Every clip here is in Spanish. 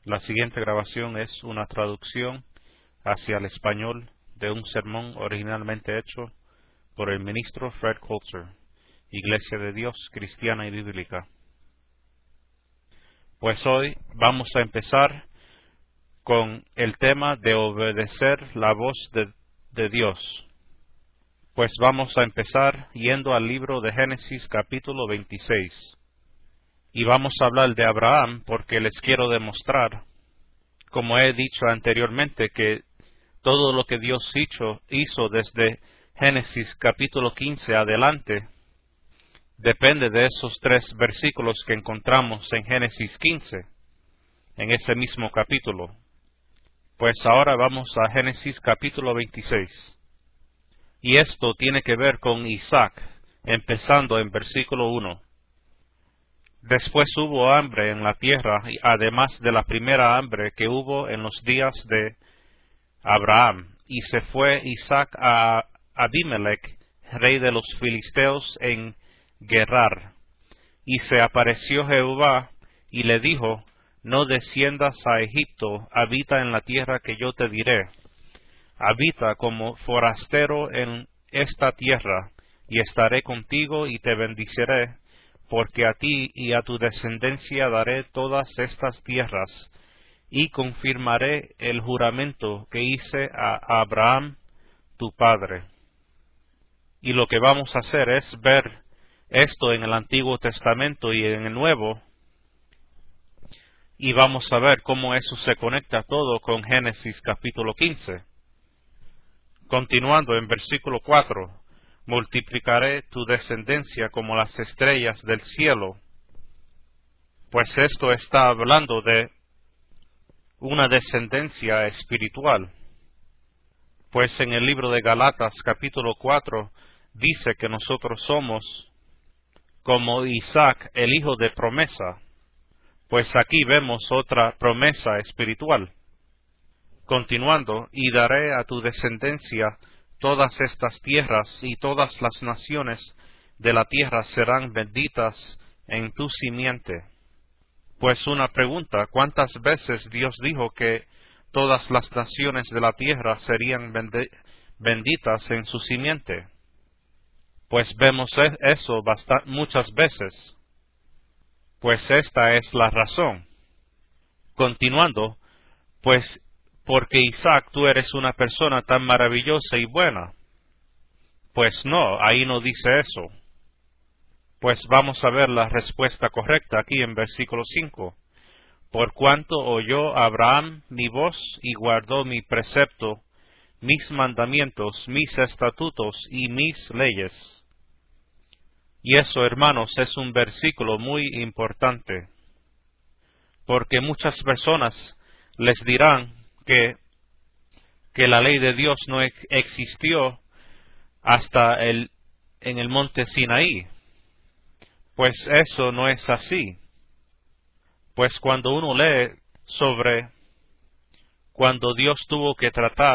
La siguiente grabación es una traducción hacia el español de un sermón originalmente hecho por el ministro Fred Coulter, Iglesia de Dios Cristiana y Bíblica. Pues hoy vamos a empezar con el tema de obedecer la voz de Dios. Pues vamos a empezar yendo al libro de Génesis capítulo 26. Y vamos a hablar de Abraham porque les quiero demostrar, como he dicho anteriormente, que todo lo que Dios hizo desde Génesis capítulo 15 adelante depende de esos 3 versículos que encontramos en Génesis 15, en ese mismo capítulo. Pues ahora vamos a Génesis capítulo 26. Y esto tiene que ver con Isaac, empezando en versículo 1. Después hubo hambre en la tierra, además de la primera hambre que hubo en los días de Abraham. Y se fue Isaac a Abimelech, rey de los filisteos, en Gerar. Y se apareció Jehová, y le dijo, no desciendas a Egipto, habita en la tierra que yo te diré. Habita como forastero en esta tierra, y estaré contigo y te bendiciré, porque a ti y a tu descendencia daré todas estas tierras, y confirmaré el juramento que hice a Abraham, tu padre. Y lo que vamos a hacer es ver esto en el Antiguo Testamento y en el Nuevo, y vamos a ver cómo eso se conecta todo con Génesis capítulo 15. Continuando en versículo 4, multiplicaré tu descendencia como las estrellas del cielo. Pues esto está hablando de una descendencia espiritual. Pues en el libro de Galatas capítulo 4 dice que nosotros somos como Isaac, el hijo de promesa. Pues aquí vemos otra promesa espiritual. Continuando, y daré a tu descendencia todas estas tierras, y todas las naciones de la tierra serán benditas en tu simiente. Pues una pregunta, ¿cuántas veces Dios dijo que todas las naciones de la tierra serían benditas en su simiente? Pues vemos eso muchas veces. Pues esta es la razón. Continuando, pues porque Isaac, tú eres una persona tan maravillosa y buena. Pues no, ahí no dice eso. Pues vamos a ver la respuesta correcta aquí en versículo 5. Por cuanto oyó Abraham mi voz y guardó mi precepto, mis mandamientos, mis estatutos y mis leyes. Y eso, hermanos, es un versículo muy importante, porque muchas personas les dirán que la ley de Dios no existió hasta en el monte Sinaí. Pues eso no es así. Pues cuando uno lee sobre cuando Dios tuvo que tratar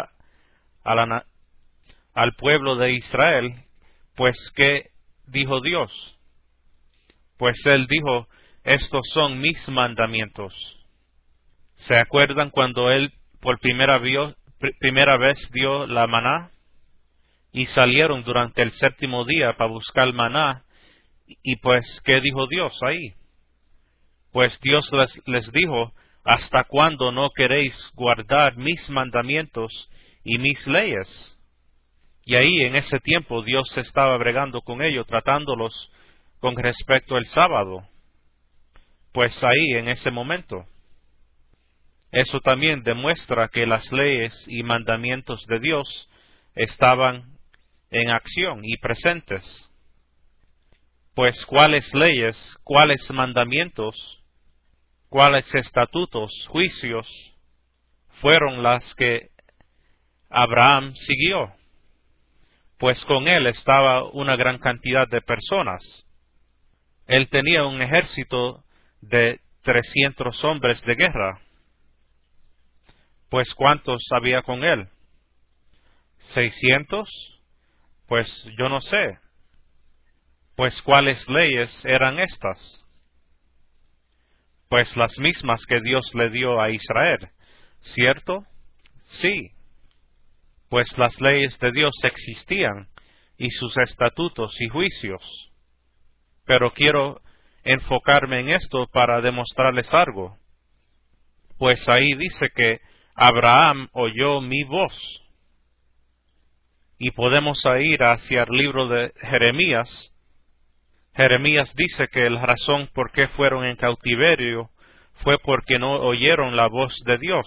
al pueblo de Israel, pues ¿qué dijo Dios? Pues Él dijo, estos son mis mandamientos. ¿Se acuerdan cuando Él por primera vez dio la maná? Y salieron durante el 7º día para buscar maná. Y pues, ¿qué dijo Dios ahí? Pues Dios les dijo, ¿hasta cuándo no queréis guardar mis mandamientos y mis leyes? Y ahí en ese tiempo Dios estaba bregando con ellos, tratándolos con respecto al sábado. Pues ahí en ese momento. Eso también demuestra que las leyes y mandamientos de Dios estaban en acción y presentes. Pues cuáles leyes, cuáles mandamientos, cuáles estatutos, juicios fueron las que Abraham siguió. Pues con él estaba una gran cantidad de personas. Él tenía un ejército de 300 hombres de guerra. Pues ¿cuántos había con él? ¿600? Pues yo no sé. Pues ¿cuáles leyes eran estas? Pues las mismas que Dios le dio a Israel, ¿cierto? Sí, pues las leyes de Dios existían, y sus estatutos y juicios. Pero quiero enfocarme en esto para demostrarles algo. Pues ahí dice que Abraham oyó mi voz. Y podemos ir hacia el libro de Jeremías. Jeremías dice que la razón por qué fueron en cautiverio fue porque no oyeron la voz de Dios.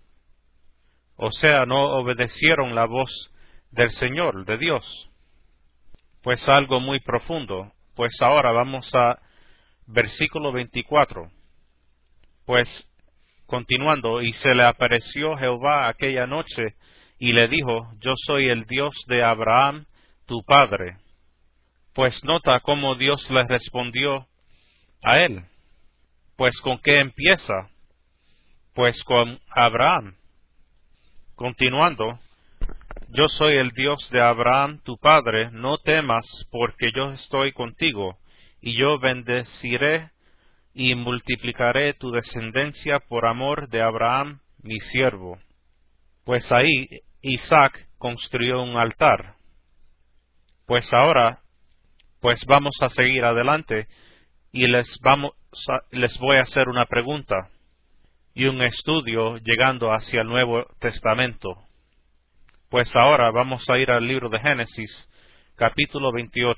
O sea, no obedecieron la voz del Señor, de Dios. Pues algo muy profundo. Pues ahora vamos a versículo 24. Pues continuando, y se le apareció Jehová aquella noche, y le dijo, yo soy el Dios de Abraham, tu padre. Pues nota cómo Dios le respondió a él. Pues ¿con qué empieza? Pues con Abraham. Continuando, yo soy el Dios de Abraham, tu padre, no temas, porque yo estoy contigo, y yo bendeciré y multiplicaré tu descendencia por amor de Abraham, mi siervo. Pues ahí Isaac construyó un altar. Pues ahora, pues vamos a seguir adelante y les voy a hacer una pregunta y un estudio llegando hacia el Nuevo Testamento. Pues ahora vamos a ir al libro de Génesis, capítulo 28.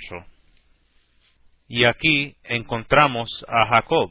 Y aquí encontramos a Jacob.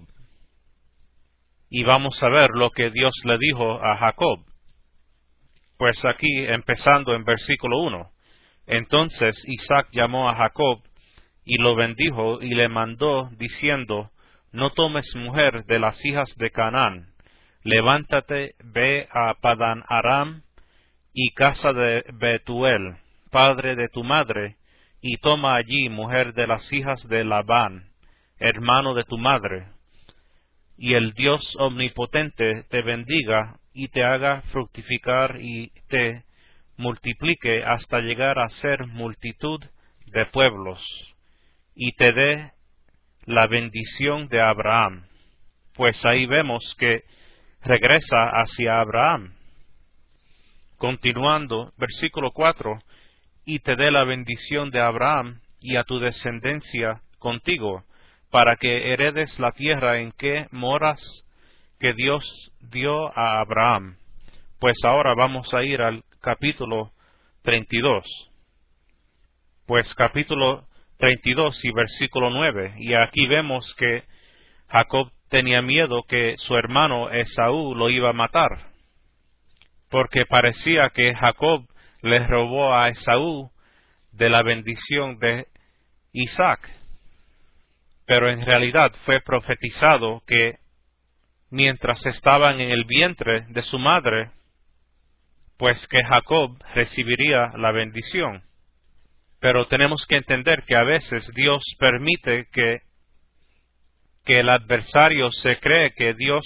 Y vamos a ver lo que Dios le dijo a Jacob. Pues aquí, empezando en versículo 1. Entonces Isaac llamó a Jacob, y lo bendijo, y le mandó, diciendo, no tomes mujer de las hijas de Canaán. Levántate, ve a Padán Aram, y casa de Betuel, padre de tu madre, y toma allí mujer de las hijas de Labán, hermano de tu madre. Y el Dios omnipotente te bendiga, y te haga fructificar, y te multiplique hasta llegar a ser multitud de pueblos, y te dé la bendición de Abraham. Pues ahí vemos que regresa hacia Abraham. Continuando, versículo 4, y te dé la bendición de Abraham y a tu descendencia contigo, para que heredes la tierra en que moras, que Dios dio a Abraham. Pues ahora vamos a ir al capítulo 32. Pues capítulo 32 y versículo 9. Y aquí vemos que Jacob tenía miedo que su hermano Esaú lo iba a matar, porque parecía que Jacob le robó a Esaú de la bendición de Isaac. Pero en realidad fue profetizado que mientras estaban en el vientre de su madre, pues que Jacob recibiría la bendición. Pero tenemos que entender que a veces Dios permite que el adversario se cree que Dios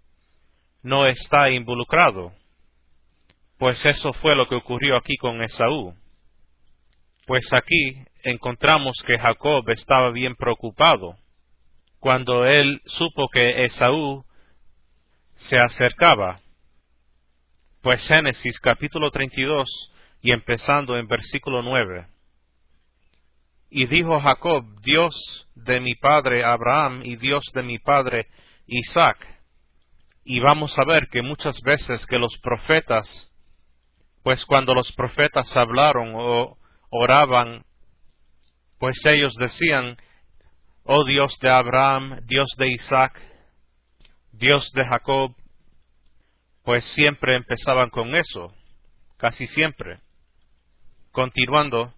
no está involucrado. Pues eso fue lo que ocurrió aquí con Esaú. Pues aquí encontramos que Jacob estaba bien preocupado cuando él supo que Esaú se acercaba. Pues Génesis capítulo 32 y empezando en versículo 9. Y dijo Jacob, Dios de mi padre Abraham y Dios de mi padre Isaac. Y vamos a ver que muchas veces que los profetas, pues cuando los profetas hablaron o oraban, pues ellos decían, oh Dios de Abraham, Dios de Isaac, Dios de Jacob, pues siempre empezaban con eso, casi siempre. Continuando,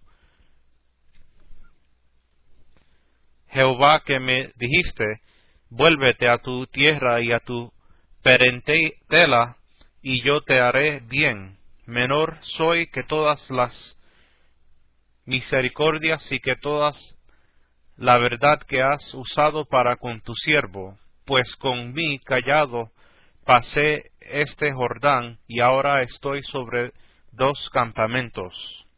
Jehová que me dijiste, vuélvete a tu tierra y a tu parentela, y yo te haré bien. Menor soy que todas las misericordias y que todas la verdad que has usado para con tu siervo, pues con mí callado pasé este Jordán, y ahora estoy sobre 2 campamentos.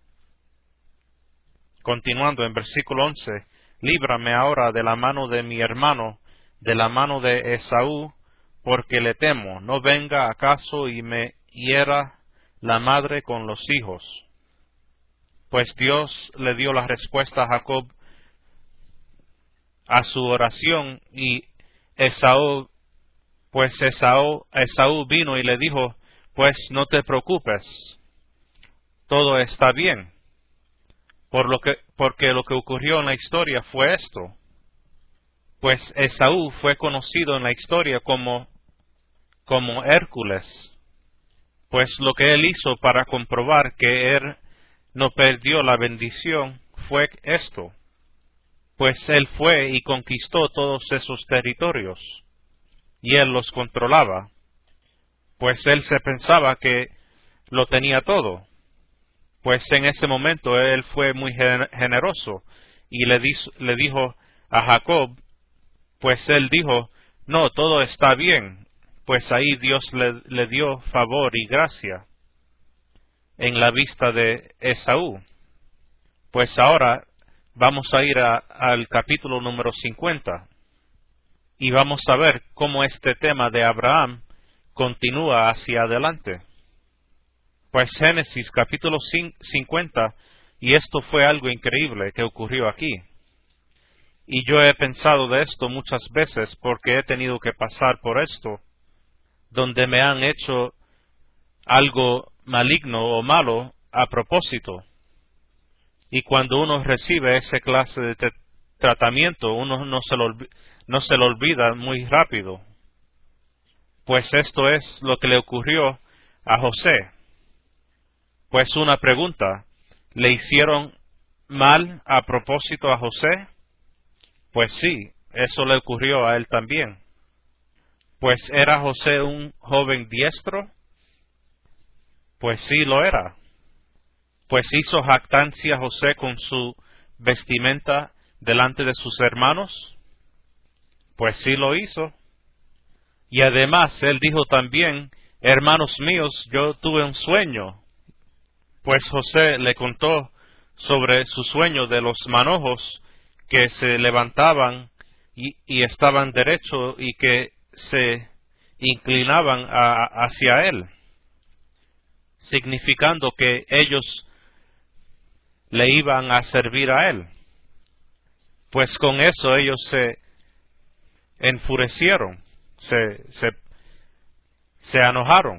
Continuando en versículo 11, líbrame ahora de la mano de mi hermano, de la mano de Esaú, porque le temo, no venga acaso y me hiera la madre con los hijos. Pues Dios le dio la respuesta a Jacob a su oración, y Esaú vino y le dijo, pues no te preocupes, todo está bien, porque lo que ocurrió en la historia fue esto. Pues Esaú fue conocido en la historia como Hércules, pues lo que él hizo para comprobar que él no perdió la bendición fue esto, pues él fue y conquistó todos esos territorios, y él los controlaba, pues él se pensaba que lo tenía todo. Pues en ese momento él fue muy generoso, y le dijo a Jacob, pues él dijo, no, todo está bien, pues ahí Dios le dio favor y gracia en la vista de Esaú. Pues ahora vamos a ir al capítulo número 50, y vamos a ver cómo este tema de Abraham continúa hacia adelante. Pues Génesis capítulo 50, y esto fue algo increíble que ocurrió aquí. Y yo he pensado de esto muchas veces porque he tenido que pasar por esto, donde me han hecho algo maligno o malo a propósito. Y cuando uno recibe esa clase de tratamiento, uno no se lo olvida muy rápido. Pues esto es lo que le ocurrió a José. Pues una pregunta, ¿le hicieron mal a propósito a José? Pues sí, eso le ocurrió a él también. Pues ¿era José un joven diestro? Pues sí lo era. Pues hizo jactancia José con su vestimenta delante de sus hermanos. Pues sí lo hizo. Y además él dijo también, hermanos míos, yo tuve un sueño. Pues José le contó sobre su sueño de los manojos que se levantaban y estaban derechos y que se inclinaban hacia él, significando que ellos le iban a servir a él. Pues con eso ellos se enfurecieron, se enojaron.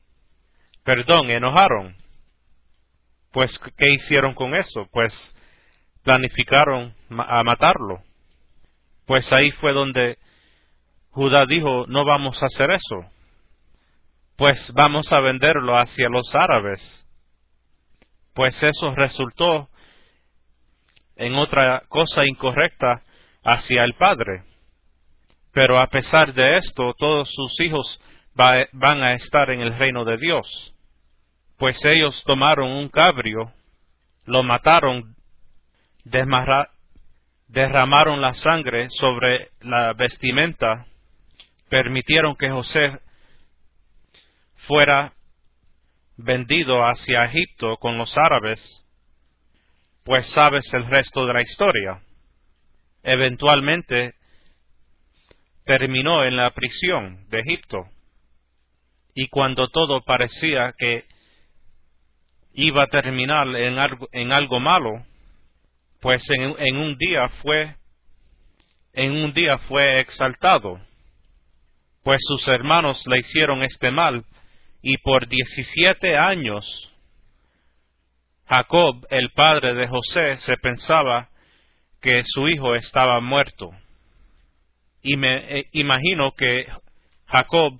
Pues ¿qué hicieron con eso? Pues planificaron a matarlo. Pues ahí fue donde Judá dijo, no vamos a hacer eso, pues vamos a venderlo hacia los árabes. Pues eso resultó en otra cosa incorrecta hacia el padre. Pero a pesar de esto, todos sus hijos van a estar en el reino de Dios. Pues ellos tomaron un cabrio, lo mataron, derramaron la sangre sobre la vestimenta, permitieron que José fuera vendido hacia Egipto con los árabes. Pues sabes el resto de la historia. Eventualmente terminó en la prisión de Egipto. Y cuando todo parecía que iba a terminar en algo malo, pues en un día fue exaltado. Pues sus hermanos le hicieron este mal, y por 17 años Jacob, el padre de José, se pensaba que su hijo estaba muerto. Y me imagino que Jacob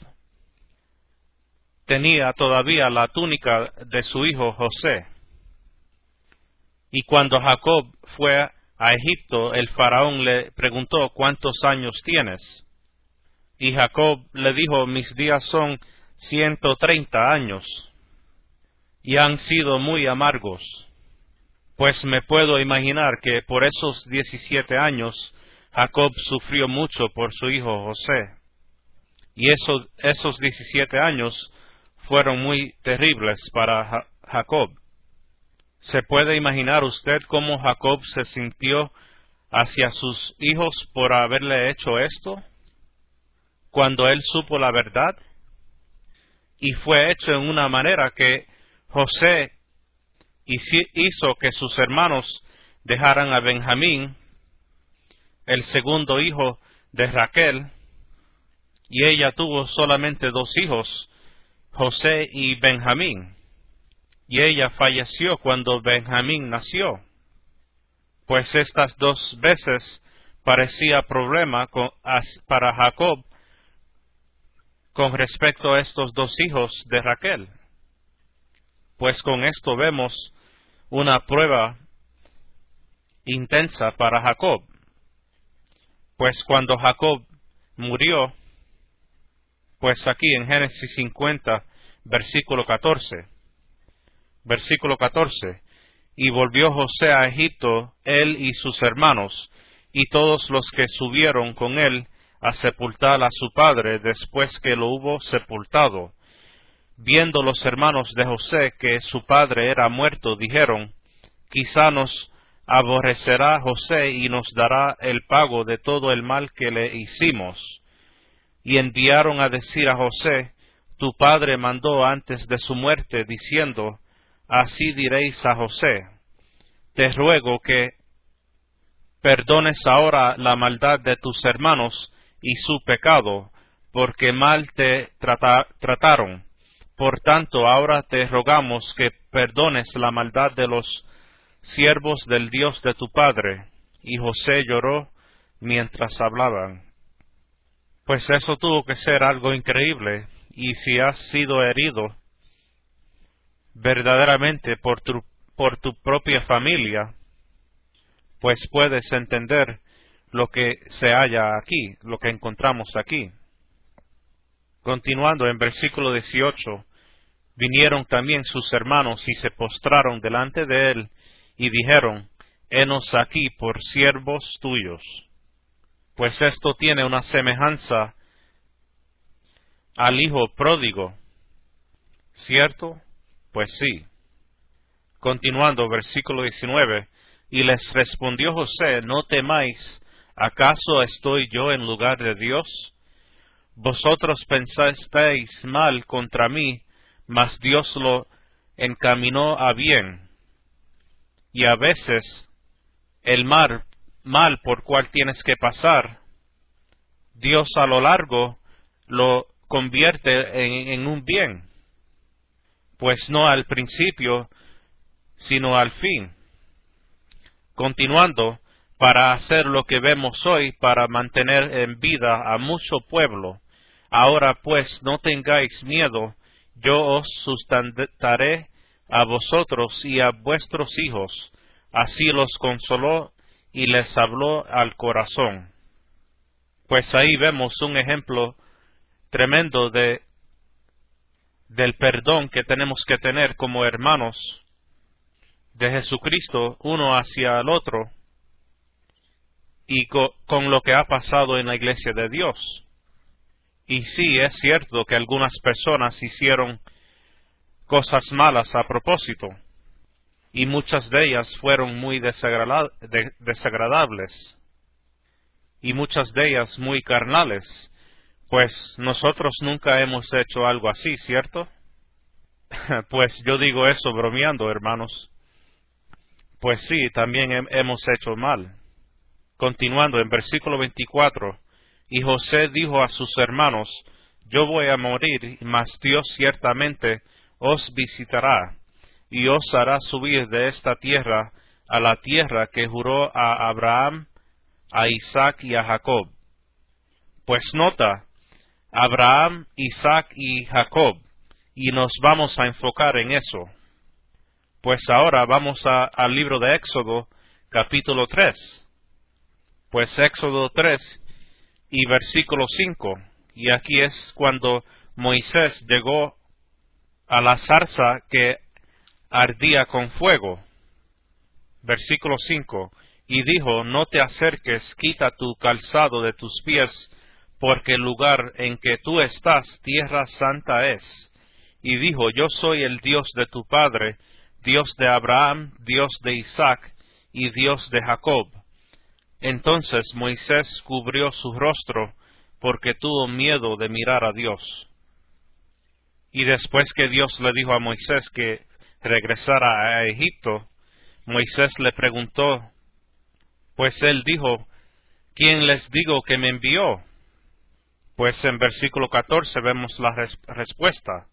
tenía todavía la túnica de su hijo José. Y cuando Jacob fue a Egipto, el faraón le preguntó, ¿cuántos años tienes? Y Jacob le dijo, mis días son 130 años, y han sido muy amargos. Pues me puedo imaginar que por esos 17 años Jacob sufrió mucho por su hijo José. Y esos 17 años fueron muy terribles para Jacob. ¿Se puede imaginar usted cómo Jacob se sintió hacia sus hijos por haberle hecho esto? cuando él supo la verdad, y fue hecho en una manera que José hizo que sus hermanos dejaran a Benjamín, el segundo hijo de Raquel, y ella tuvo solamente 2 hijos, José y Benjamín, y ella falleció cuando Benjamín nació. Pues estas 2 veces parecía problema para Jacob con respecto a estos 2 hijos de Raquel. Pues con esto vemos una prueba intensa para Jacob. Pues cuando Jacob murió, pues aquí en Génesis 50, versículo 14, y volvió José a Egipto, él y sus hermanos, y todos los que subieron con él a sepultar a su padre después que lo hubo sepultado. Viendo los hermanos de José que su padre era muerto, dijeron: quizá nos aborrecerá José y nos dará el pago de todo el mal que le hicimos. Y enviaron a decir a José: tu padre mandó antes de su muerte, diciendo: así diréis a José, te ruego que perdones ahora la maldad de tus hermanos y su pecado, porque mal te trataron. Por tanto, ahora te rogamos que perdones la maldad de los siervos del Dios de tu padre. Y José lloró mientras hablaban. Pues eso tuvo que ser algo increíble, y si has sido herido verdaderamente por tu propia familia, pues puedes entender lo que se halla aquí, lo que encontramos aquí. Continuando en versículo 18, vinieron también sus hermanos y se postraron delante de él y dijeron: henos aquí por siervos tuyos. Pues esto tiene una semejanza al hijo pródigo, ¿cierto? Pues sí. Continuando, versículo 19, y les respondió José: no temáis, ¿acaso estoy yo en lugar de Dios? Vosotros pensasteis mal contra mí, mas Dios lo encaminó a bien. Y a veces el mal por cual tienes que pasar, Dios a lo largo lo convierte en un bien, pues no al principio, sino al fin. Continuando, para hacer lo que vemos hoy, para mantener en vida a mucho pueblo. Ahora pues no tengáis miedo, yo os sustentaré a vosotros y a vuestros hijos. Así los consoló y les habló al corazón. Pues ahí vemos un ejemplo tremendo del perdón que tenemos que tener como hermanos de Jesucristo, uno hacia el otro, y con lo que ha pasado en la iglesia de Dios. Y sí, es cierto que algunas personas hicieron cosas malas a propósito, y muchas de ellas fueron muy desagradables, y muchas de ellas muy carnales, pues nosotros nunca hemos hecho algo así, ¿cierto? Pues yo digo eso bromeando, hermanos. Pues sí, también hemos hecho mal. Continuando en versículo 24, y José dijo a sus hermanos: yo voy a morir, mas Dios ciertamente os visitará, y os hará subir de esta tierra a la tierra que juró a Abraham, a Isaac y a Jacob. Pues nota, Abraham, Isaac y Jacob, y nos vamos a enfocar en eso. Pues ahora vamos al libro de Éxodo, capítulo 3. Pues Éxodo 3 y versículo 5. Y aquí es cuando Moisés llegó a la zarza que ardía con fuego. Versículo 5. Y dijo: no te acerques, quita tu calzado de tus pies, porque el lugar en que tú estás, tierra santa es. Y dijo: yo soy el Dios de tu padre, Dios de Abraham, Dios de Isaac y Dios de Jacob. Entonces Moisés cubrió su rostro, porque tuvo miedo de mirar a Dios. Y después que Dios le dijo a Moisés que regresara a Egipto, Moisés le preguntó, pues él dijo, ¿quién les digo que me envió? Pues en versículo 14 vemos la respuesta.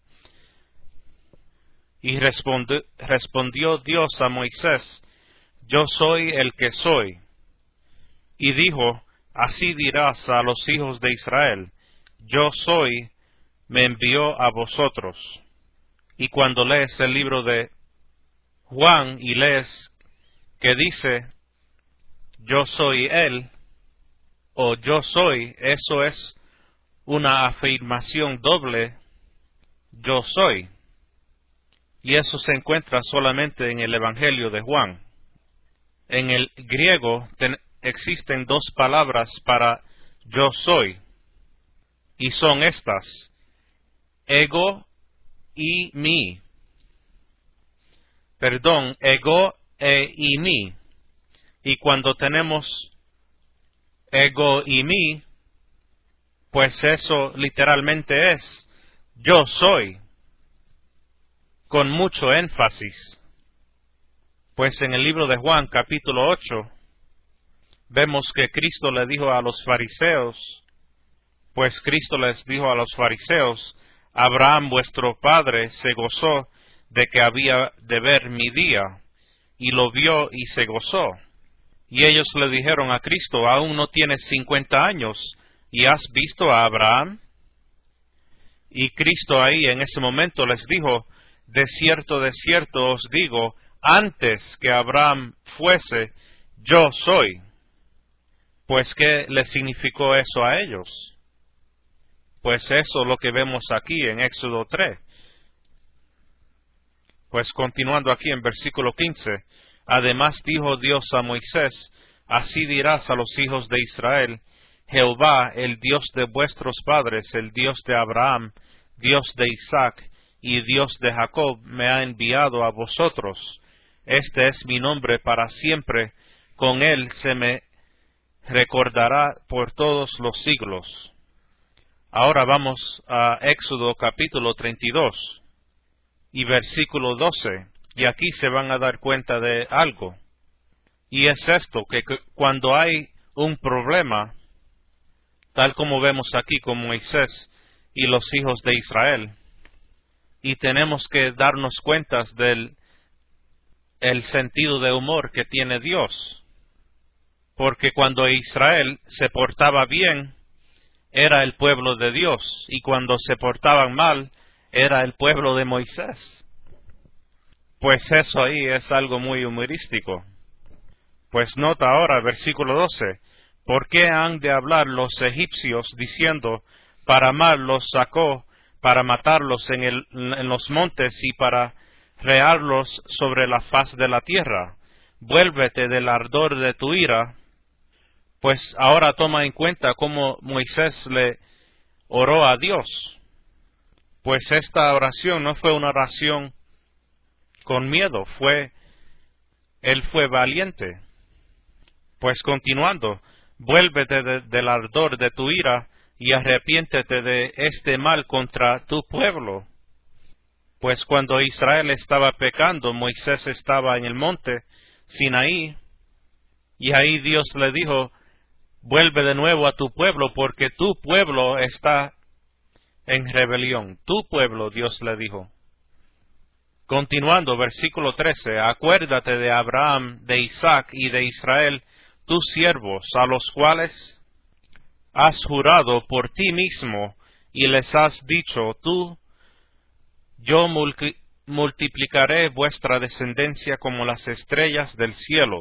Y respondió Dios a Moisés, yo soy el que soy. Y dijo, así dirás a los hijos de Israel, yo soy, me envió a vosotros. Y cuando lees el libro de Juan y lees que dice, yo soy él, o yo soy, eso es una afirmación doble, yo soy. Y eso se encuentra solamente en el Evangelio de Juan. En el griego existen dos palabras para yo soy, y son estas, ego y mi. Perdón, ego y mi. Y cuando tenemos ego y mi, pues eso literalmente es yo soy, con mucho énfasis. Pues en el libro de Juan, capítulo 8, vemos que Cristo le dijo a los fariseos, pues Cristo les dijo a los fariseos, Abraham vuestro padre se gozó de que había de ver mi día, y lo vio y se gozó. Y ellos le dijeron a Cristo, aún no tienes 50 años, ¿y has visto a Abraham? Y Cristo ahí en ese momento les dijo, de cierto os digo, antes que Abraham fuese, yo soy. Pues, ¿qué le significó eso a ellos? Pues eso es lo que vemos aquí en Éxodo 3. Pues continuando aquí en versículo 15, además dijo Dios a Moisés, así dirás a los hijos de Israel, Jehová, el Dios de vuestros padres, el Dios de Abraham, Dios de Isaac y Dios de Jacob, me ha enviado a vosotros. Este es mi nombre para siempre, con él se me recordará por todos los siglos. Ahora vamos a Éxodo capítulo 32 y versículo 12, y aquí se van a dar cuenta de algo. Y es esto, que cuando hay un problema, tal como vemos aquí con Moisés y los hijos de Israel, y tenemos que darnos cuenta del el sentido de humor que tiene Dios, porque cuando Israel se portaba bien, era el pueblo de Dios, y cuando se portaban mal, era el pueblo de Moisés. Pues eso ahí es algo muy humorístico. Pues nota ahora, versículo 12, ¿por qué han de hablar los egipcios diciendo, para mal los sacó, para matarlos en los montes y para rearlos sobre la faz de la tierra? Vuélvete del ardor de tu ira. Pues ahora toma en cuenta cómo Moisés le oró a Dios. Pues esta oración no fue una oración con miedo, él fue valiente. Pues continuando, vuélvete del ardor de tu ira y arrepiéntete de este mal contra tu pueblo. Pues cuando Israel estaba pecando, Moisés estaba en el monte Sinaí, y ahí Dios le dijo, vuelve de nuevo a tu pueblo, porque tu pueblo está en rebelión. Tu pueblo, Dios le dijo. Continuando, versículo 13, acuérdate de Abraham, de Isaac y de Israel, tus siervos, a los cuales has jurado por ti mismo, y les has dicho, yo multiplicaré vuestra descendencia como las estrellas del cielo,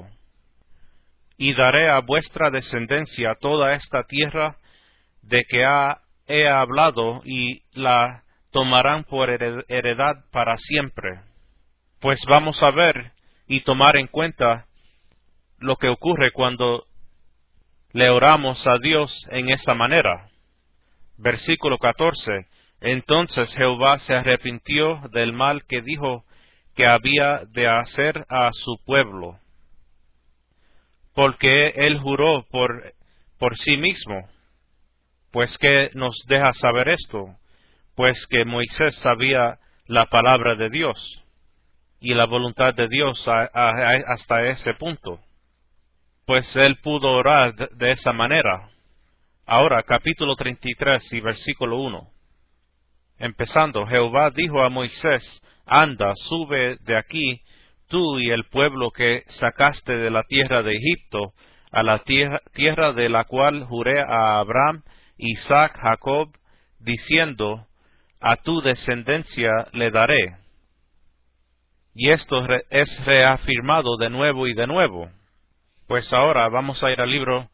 y daré a vuestra descendencia toda esta tierra de que he hablado, y la tomarán por heredad para siempre. Pues vamos a ver y tomar en cuenta lo que ocurre cuando le oramos a Dios en esa manera. Versículo 14. Entonces Jehová se arrepintió del mal que dijo que había de hacer a su pueblo, porque él juró por sí mismo. Pues, ¿qué nos deja saber esto? Pues que Moisés sabía la palabra de Dios y la voluntad de Dios hasta ese punto. Pues él pudo orar de esa manera. Ahora, capítulo 33 y versículo 1. Empezando, Jehová dijo a Moisés, anda, sube de aquí, tú y el pueblo que sacaste de la tierra de Egipto, a la tierra de la cual juré a Abraham, Isaac, Jacob, diciendo, a tu descendencia le daré. Y esto es reafirmado de nuevo y de nuevo. Pues ahora vamos a ir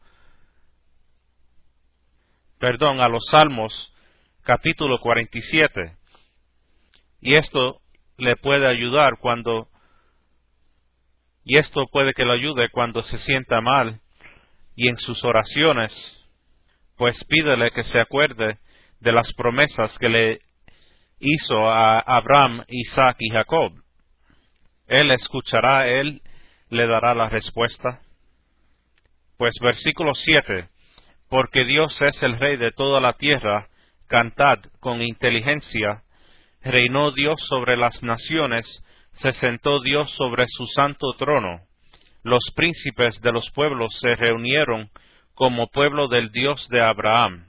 a los Salmos, capítulo 47. Y esto le puede ayudar esto puede que lo ayude cuando se sienta mal y en sus oraciones, pues pídele que se acuerde de las promesas que le hizo a Abraham, Isaac y Jacob. Él escuchará, él le dará la respuesta. Pues versículo 7, porque Dios es el Rey de toda la tierra, cantad con inteligencia, reinó Dios sobre las naciones, se sentó Dios sobre su santo trono. Los príncipes de los pueblos se reunieron como pueblo del Dios de Abraham.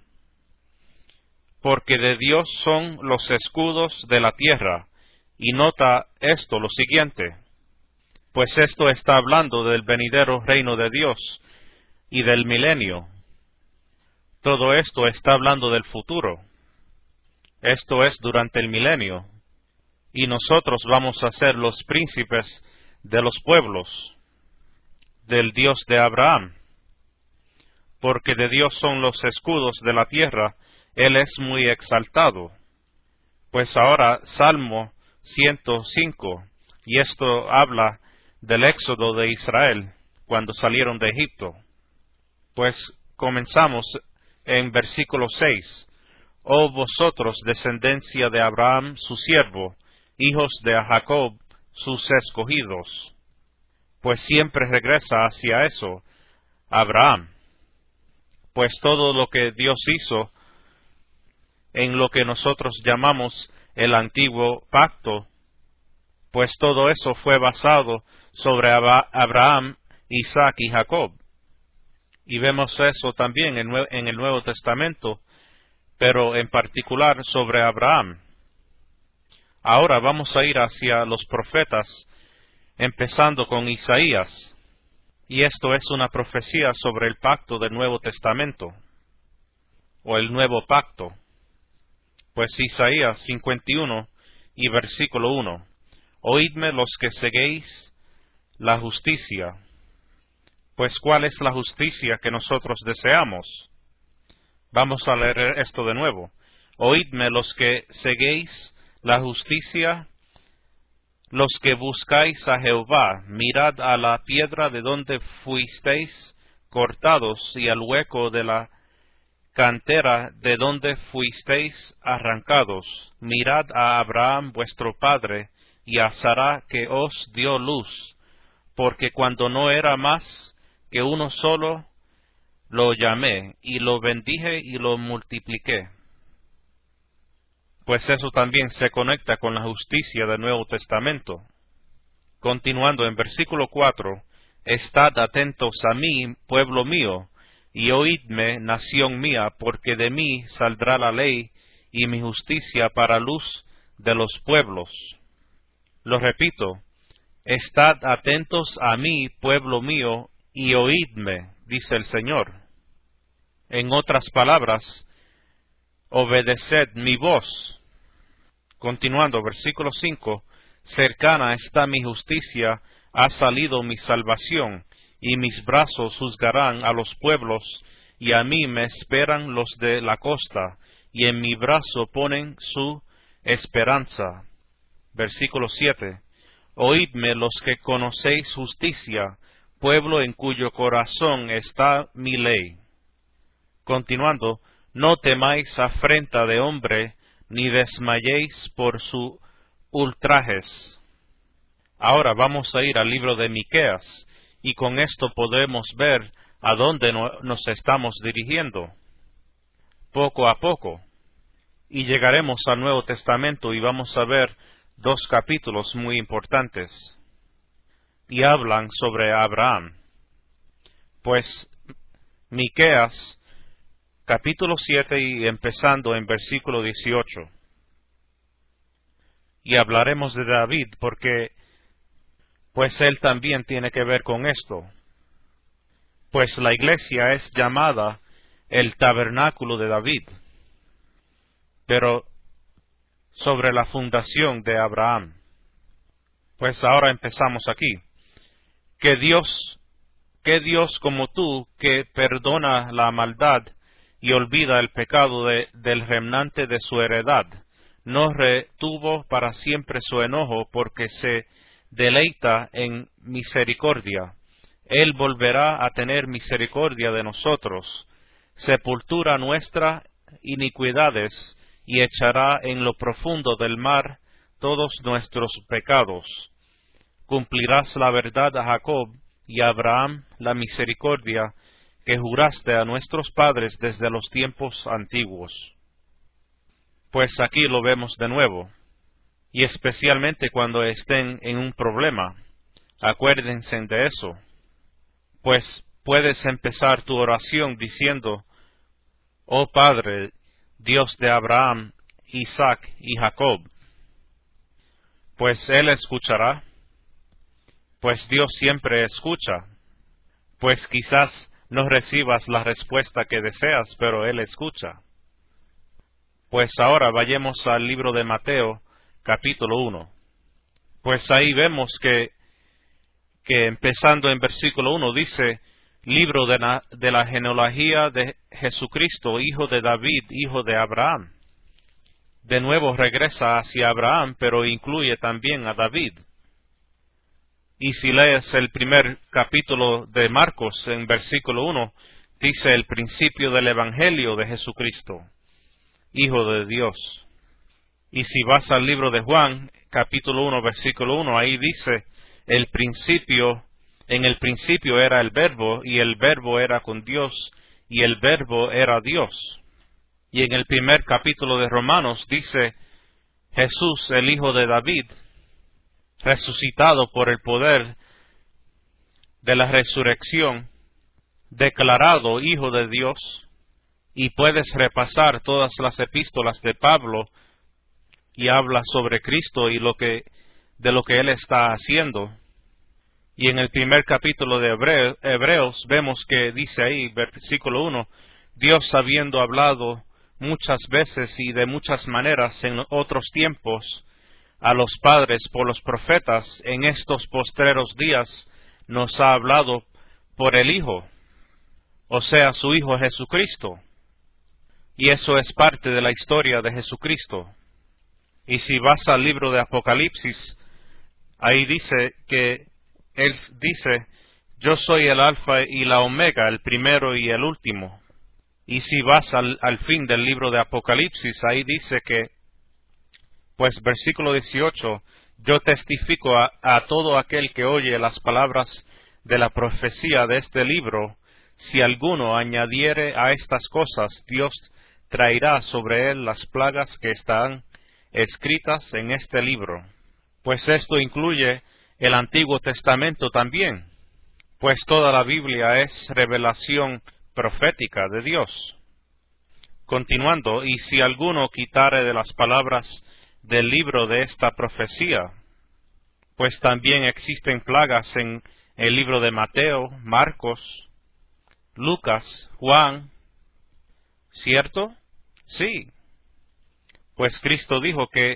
Porque de Dios son los escudos de la tierra. Y nota esto, lo siguiente, pues esto está hablando del venidero reino de Dios y del milenio. Todo esto está hablando del futuro. Esto es durante el milenio. Y nosotros vamos a ser los príncipes de los pueblos, del Dios de Abraham. Porque de Dios son los escudos de la tierra, Él es muy exaltado. Pues ahora, Salmo 105, y esto habla del éxodo de Israel, cuando salieron de Egipto. Pues comenzamos en versículo 6. Oh vosotros, descendencia de Abraham, su siervo, hijos de Jacob, sus escogidos. Pues siempre regresa hacia eso, Abraham. Pues todo lo que Dios hizo en lo que nosotros llamamos el antiguo pacto, pues todo eso fue basado sobre Abraham, Isaac y Jacob. Y vemos eso también en el Nuevo Testamento, pero en particular sobre Abraham. Ahora vamos a ir hacia los profetas, empezando con Isaías. Y esto es una profecía sobre el pacto del Nuevo Testamento, o el nuevo pacto. Pues Isaías 51 y versículo 1. Oídme los que seguéis la justicia. Pues ¿cuál es la justicia que nosotros deseamos? Vamos a leer esto de nuevo. Oídme los que seguéis la justicia, los que buscáis a Jehová, mirad a la piedra de donde fuisteis cortados y al hueco de la cantera de donde fuisteis arrancados. Mirad a Abraham vuestro padre y a Sara que os dio luz, porque cuando no era más que uno solo, lo llamé, y lo bendije y lo multipliqué. Pues eso también se conecta con la justicia del Nuevo Testamento. Continuando en versículo 4, estad atentos a mí, pueblo mío, y oídme, nación mía, porque de mí saldrá la ley y mi justicia para luz de los pueblos. Lo repito, estad atentos a mí, pueblo mío, y oídme, dice el Señor. En otras palabras, obedeced mi voz. Continuando, versículo 5, cercana está mi justicia, ha salido mi salvación, y mis brazos juzgarán a los pueblos, y a mí me esperan los de la costa, y en mi brazo ponen su esperanza. Versículo 7, oídme los que conocéis justicia, pueblo en cuyo corazón está mi ley. Continuando, no temáis afrenta de hombre, ni desmayéis por sus ultrajes. Ahora vamos a ir al libro de Miqueas, y con esto podemos ver a dónde nos estamos dirigiendo. poco a poco. Y llegaremos al Nuevo Testamento y vamos a ver dos capítulos muy importantes. Y hablan sobre Abraham. Pues Miqueas, capítulo 7 y empezando en versículo 18. Y hablaremos de David porque pues él también tiene que ver con esto. Pues la iglesia es llamada el tabernáculo de David, pero sobre la fundación de Abraham. Pues ahora empezamos aquí. Que Dios como tú, que perdona la maldad y olvida el pecado del remanente de su heredad, no retuvo para siempre su enojo, porque se deleita en misericordia. Él volverá a tener misericordia de nosotros, sepultura nuestra iniquidades, y echará en lo profundo del mar todos nuestros pecados. Cumplirás la verdad a Jacob y a Abraham la misericordia que juraste a nuestros padres desde los tiempos antiguos. Pues aquí lo vemos de nuevo, y especialmente cuando estén en un problema, acuérdense de eso. Pues puedes empezar tu oración diciendo: Oh Padre, Dios de Abraham, Isaac y Jacob. Pues Él escuchará. Pues Dios siempre escucha. Pues quizás no recibas la respuesta que deseas, pero Él escucha. Pues ahora vayamos al libro de Mateo, capítulo 1. Pues ahí vemos que empezando en versículo 1 dice: libro de la genealogía de Jesucristo, hijo de David, hijo de Abraham. De nuevo regresa hacia Abraham, pero incluye también a David. Y si lees el primer capítulo de Marcos, en versículo 1, dice el principio del Evangelio de Jesucristo, Hijo de Dios. Y si vas al libro de Juan, capítulo 1, versículo 1, ahí dice: en el principio era el Verbo, y el Verbo era con Dios, y el Verbo era Dios. Y en el primer capítulo de Romanos dice: Jesús, el Hijo de David, resucitado por el poder de la resurrección, declarado Hijo de Dios. Y puedes repasar todas las epístolas de Pablo y habla sobre Cristo y de lo que Él está haciendo. Y en el primer capítulo de Hebreos vemos que dice ahí, versículo 1, Dios, habiendo hablado muchas veces y de muchas maneras en otros tiempos a los padres por los profetas, en estos postreros días nos ha hablado por el Hijo, o sea, su Hijo Jesucristo. Y eso es parte de la historia de Jesucristo. Y si vas al libro de Apocalipsis, ahí dice que Él dice: yo soy el Alfa y la Omega, el primero y el último. Y si vas al fin del libro de Apocalipsis, ahí dice que, pues versículo 18, yo testifico a todo aquel que oye las palabras de la profecía de este libro, si alguno añadiere a estas cosas, Dios traerá sobre él las plagas que están escritas en este libro. Pues esto incluye el Antiguo Testamento también, pues toda la Biblia es revelación profética de Dios. Continuando, y si alguno quitare de las palabras del libro de esta profecía, pues también existen plagas en el libro de Mateo, Marcos, Lucas, Juan, ¿cierto? Sí. Pues Cristo dijo que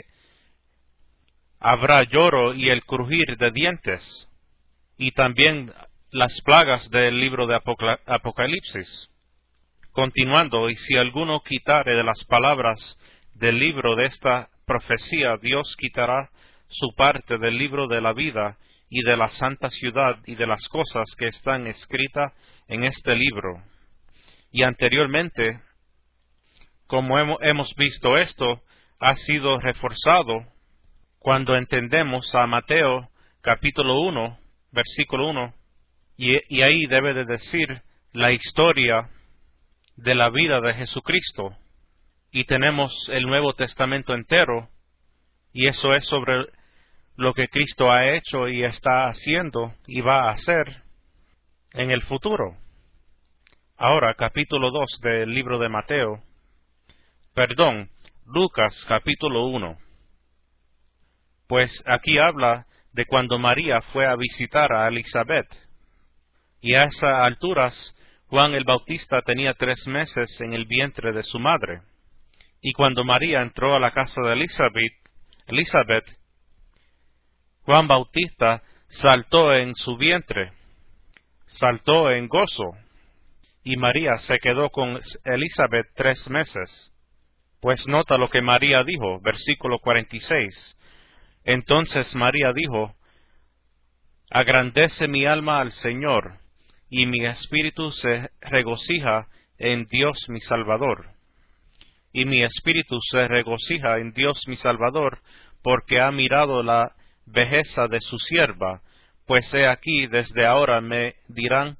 habrá lloro y el crujir de dientes, y también las plagas del libro de Apocalipsis. Continuando, y si alguno quitare de las palabras del libro de esta profecía, Dios quitará su parte del libro de la vida y de la santa ciudad y de las cosas que están escritas en este libro. Y anteriormente, como hemos visto esto, ha sido reforzado cuando entendemos a Mateo capítulo 1, versículo 1, y ahí debe de decir la historia de la vida de Jesucristo, y tenemos el Nuevo Testamento entero, y eso es sobre lo que Cristo ha hecho y está haciendo y va a hacer en el futuro. Ahora, capítulo 2 del libro de Lucas capítulo 1. Pues aquí habla de cuando María fue a visitar a Elizabeth, y a esas alturas Juan el Bautista tenía 3 meses en el vientre de su madre. Y cuando María entró a la casa de Elizabeth, Juan Bautista saltó en su vientre, saltó en gozo, y María se quedó con Elizabeth 3 meses. Pues nota lo que María dijo, versículo 46. Entonces María dijo: Agrandece mi alma al Señor, y mi espíritu se regocija en Dios mi Salvador. Y mi espíritu se regocija en Dios mi Salvador, porque ha mirado la vejeza de su sierva, pues he aquí desde ahora me dirán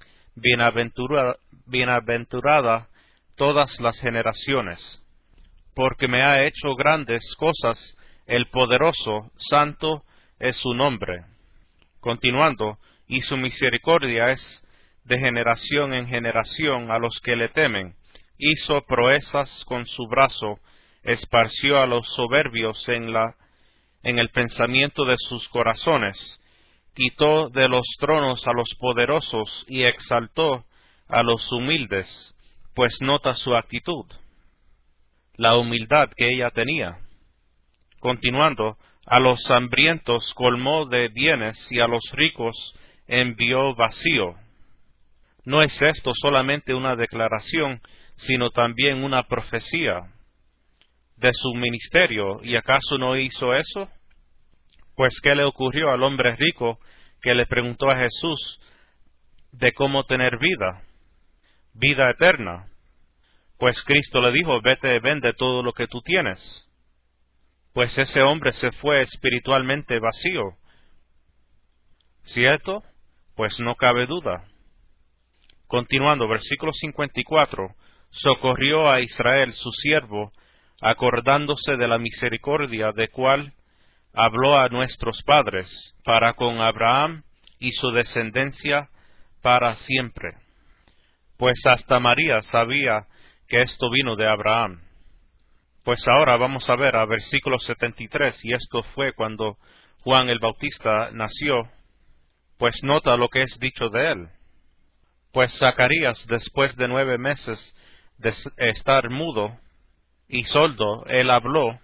bienaventurada todas las generaciones, porque me ha hecho grandes cosas el poderoso, santo es su nombre. Continuando, y su misericordia es de generación en generación a los que le temen. Hizo proezas con su brazo, esparció a los soberbios en el pensamiento de sus corazones, quitó de los tronos a los poderosos y exaltó a los humildes. Pues nota su actitud, la humildad que ella tenía. Continuando, a los hambrientos colmó de bienes y a los ricos envió vacío. No es esto solamente una declaración, sino también una profecía de su ministerio. ¿Y acaso no hizo eso? Pues ¿qué le ocurrió al hombre rico que le preguntó a Jesús de cómo tener vida eterna? Pues Cristo le dijo: vete, vende todo lo que tú tienes. Pues ese hombre se fue espiritualmente vacío. ¿Cierto? Pues no cabe duda. Continuando, versículo 54. Socorrió a Israel su siervo, acordándose de la misericordia de cual habló a nuestros padres, para con Abraham y su descendencia para siempre. Pues hasta María sabía que esto vino de Abraham. Pues ahora vamos a ver a versículo 73, y esto fue cuando Juan el Bautista nació. Pues nota lo que es dicho de él. Pues Zacarías, después de 9 meses de estar mudo y sordo, él habló,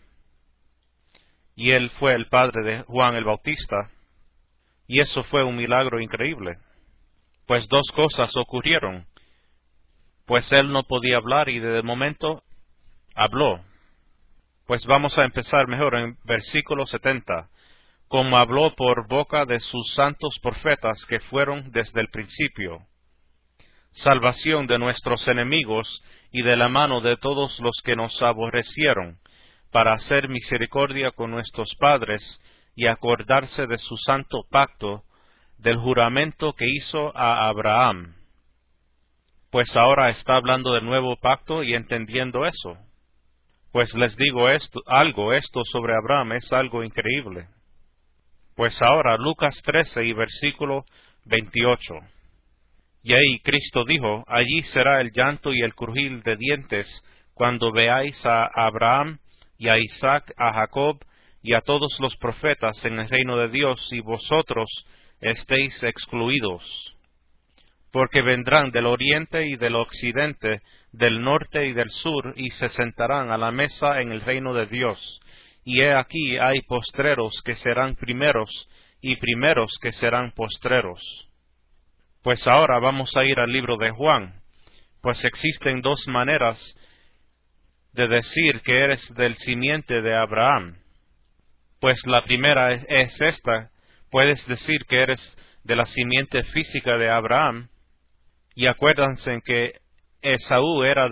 y él fue el padre de Juan el Bautista, y eso fue un milagro increíble. Pues 2 cosas ocurrieron. Pues él no podía hablar y de momento habló. Pues vamos a empezar mejor en versículo 70. Como habló por boca de sus santos profetas que fueron desde el principio. Salvación de nuestros enemigos y de la mano de todos los que nos aborrecieron, para hacer misericordia con nuestros padres y acordarse de su santo pacto, del juramento que hizo a Abraham. Pues ahora está hablando del nuevo pacto y entendiendo eso. Pues les digo esto sobre Abraham es algo increíble. Pues ahora Lucas 13 y versículo 28. Y ahí Cristo dijo: allí será el llanto y el crujir de dientes, cuando veáis a Abraham y a Isaac, a Jacob y a todos los profetas en el reino de Dios, y vosotros estéis excluidos. Porque vendrán del oriente y del occidente, del norte y del sur, y se sentarán a la mesa en el reino de Dios. Y he aquí hay postreros que serán primeros, y primeros que serán postreros. Pues ahora vamos a ir al libro de Juan. Pues existen 2 maneras de decir que eres del simiente de Abraham. Pues la primera es esta: puedes decir que eres de la simiente física de Abraham. Y acuérdense que Esaú era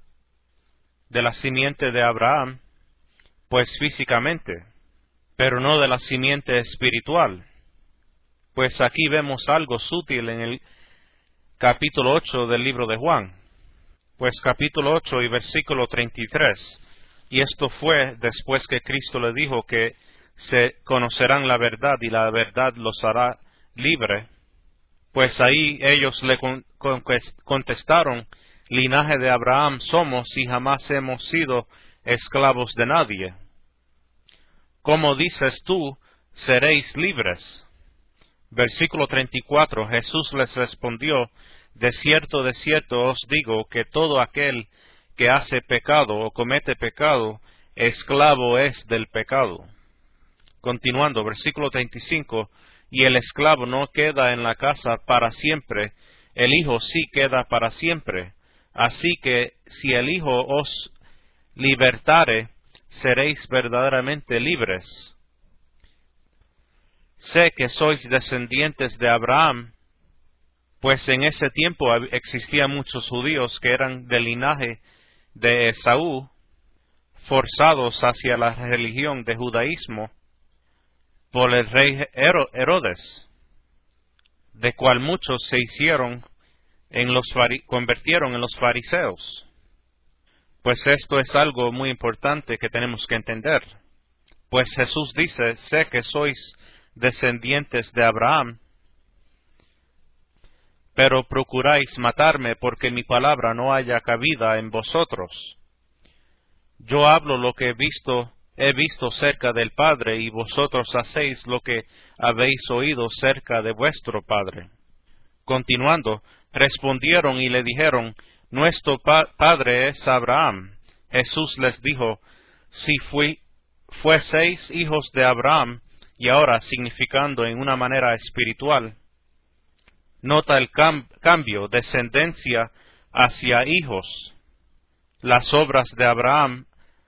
de la simiente de Abraham, pues físicamente, pero no de la simiente espiritual. Pues aquí vemos algo sutil en el capítulo 8 del libro de Juan. Pues capítulo 8 y versículo 33. Y esto fue después que Cristo le dijo que se conocerán la verdad y la verdad los hará libre. Pues ahí ellos le contestaron: linaje de Abraham somos y jamás hemos sido esclavos de nadie. ¿Cómo dices tú, seréis libres? Versículo 34, Jesús les respondió: de cierto os digo, que todo aquel que hace pecado o comete pecado, esclavo es del pecado. Continuando, versículo 35, y el esclavo no queda en la casa para siempre, el Hijo sí queda para siempre. Así que si el Hijo os libertare, seréis verdaderamente libres. Sé que sois descendientes de Abraham, pues en ese tiempo existían muchos judíos que eran del linaje de Esaú, forzados hacia la religión de judaísmo por el rey Herodes, de cual muchos se convirtieron en los fariseos. Pues esto es algo muy importante que tenemos que entender. Pues Jesús dice: sé que sois descendientes de Abraham, pero procuráis matarme porque mi palabra no haya cabida en vosotros. Yo hablo lo que he visto cerca del Padre, y vosotros hacéis lo que habéis oído cerca de vuestro Padre. Continuando, respondieron y le dijeron: nuestro Padre es Abraham. Jesús les dijo: si fueseis hijos de Abraham, y ahora significando en una manera espiritual, nota el cambio, descendencia hacia hijos, las obras de Abraham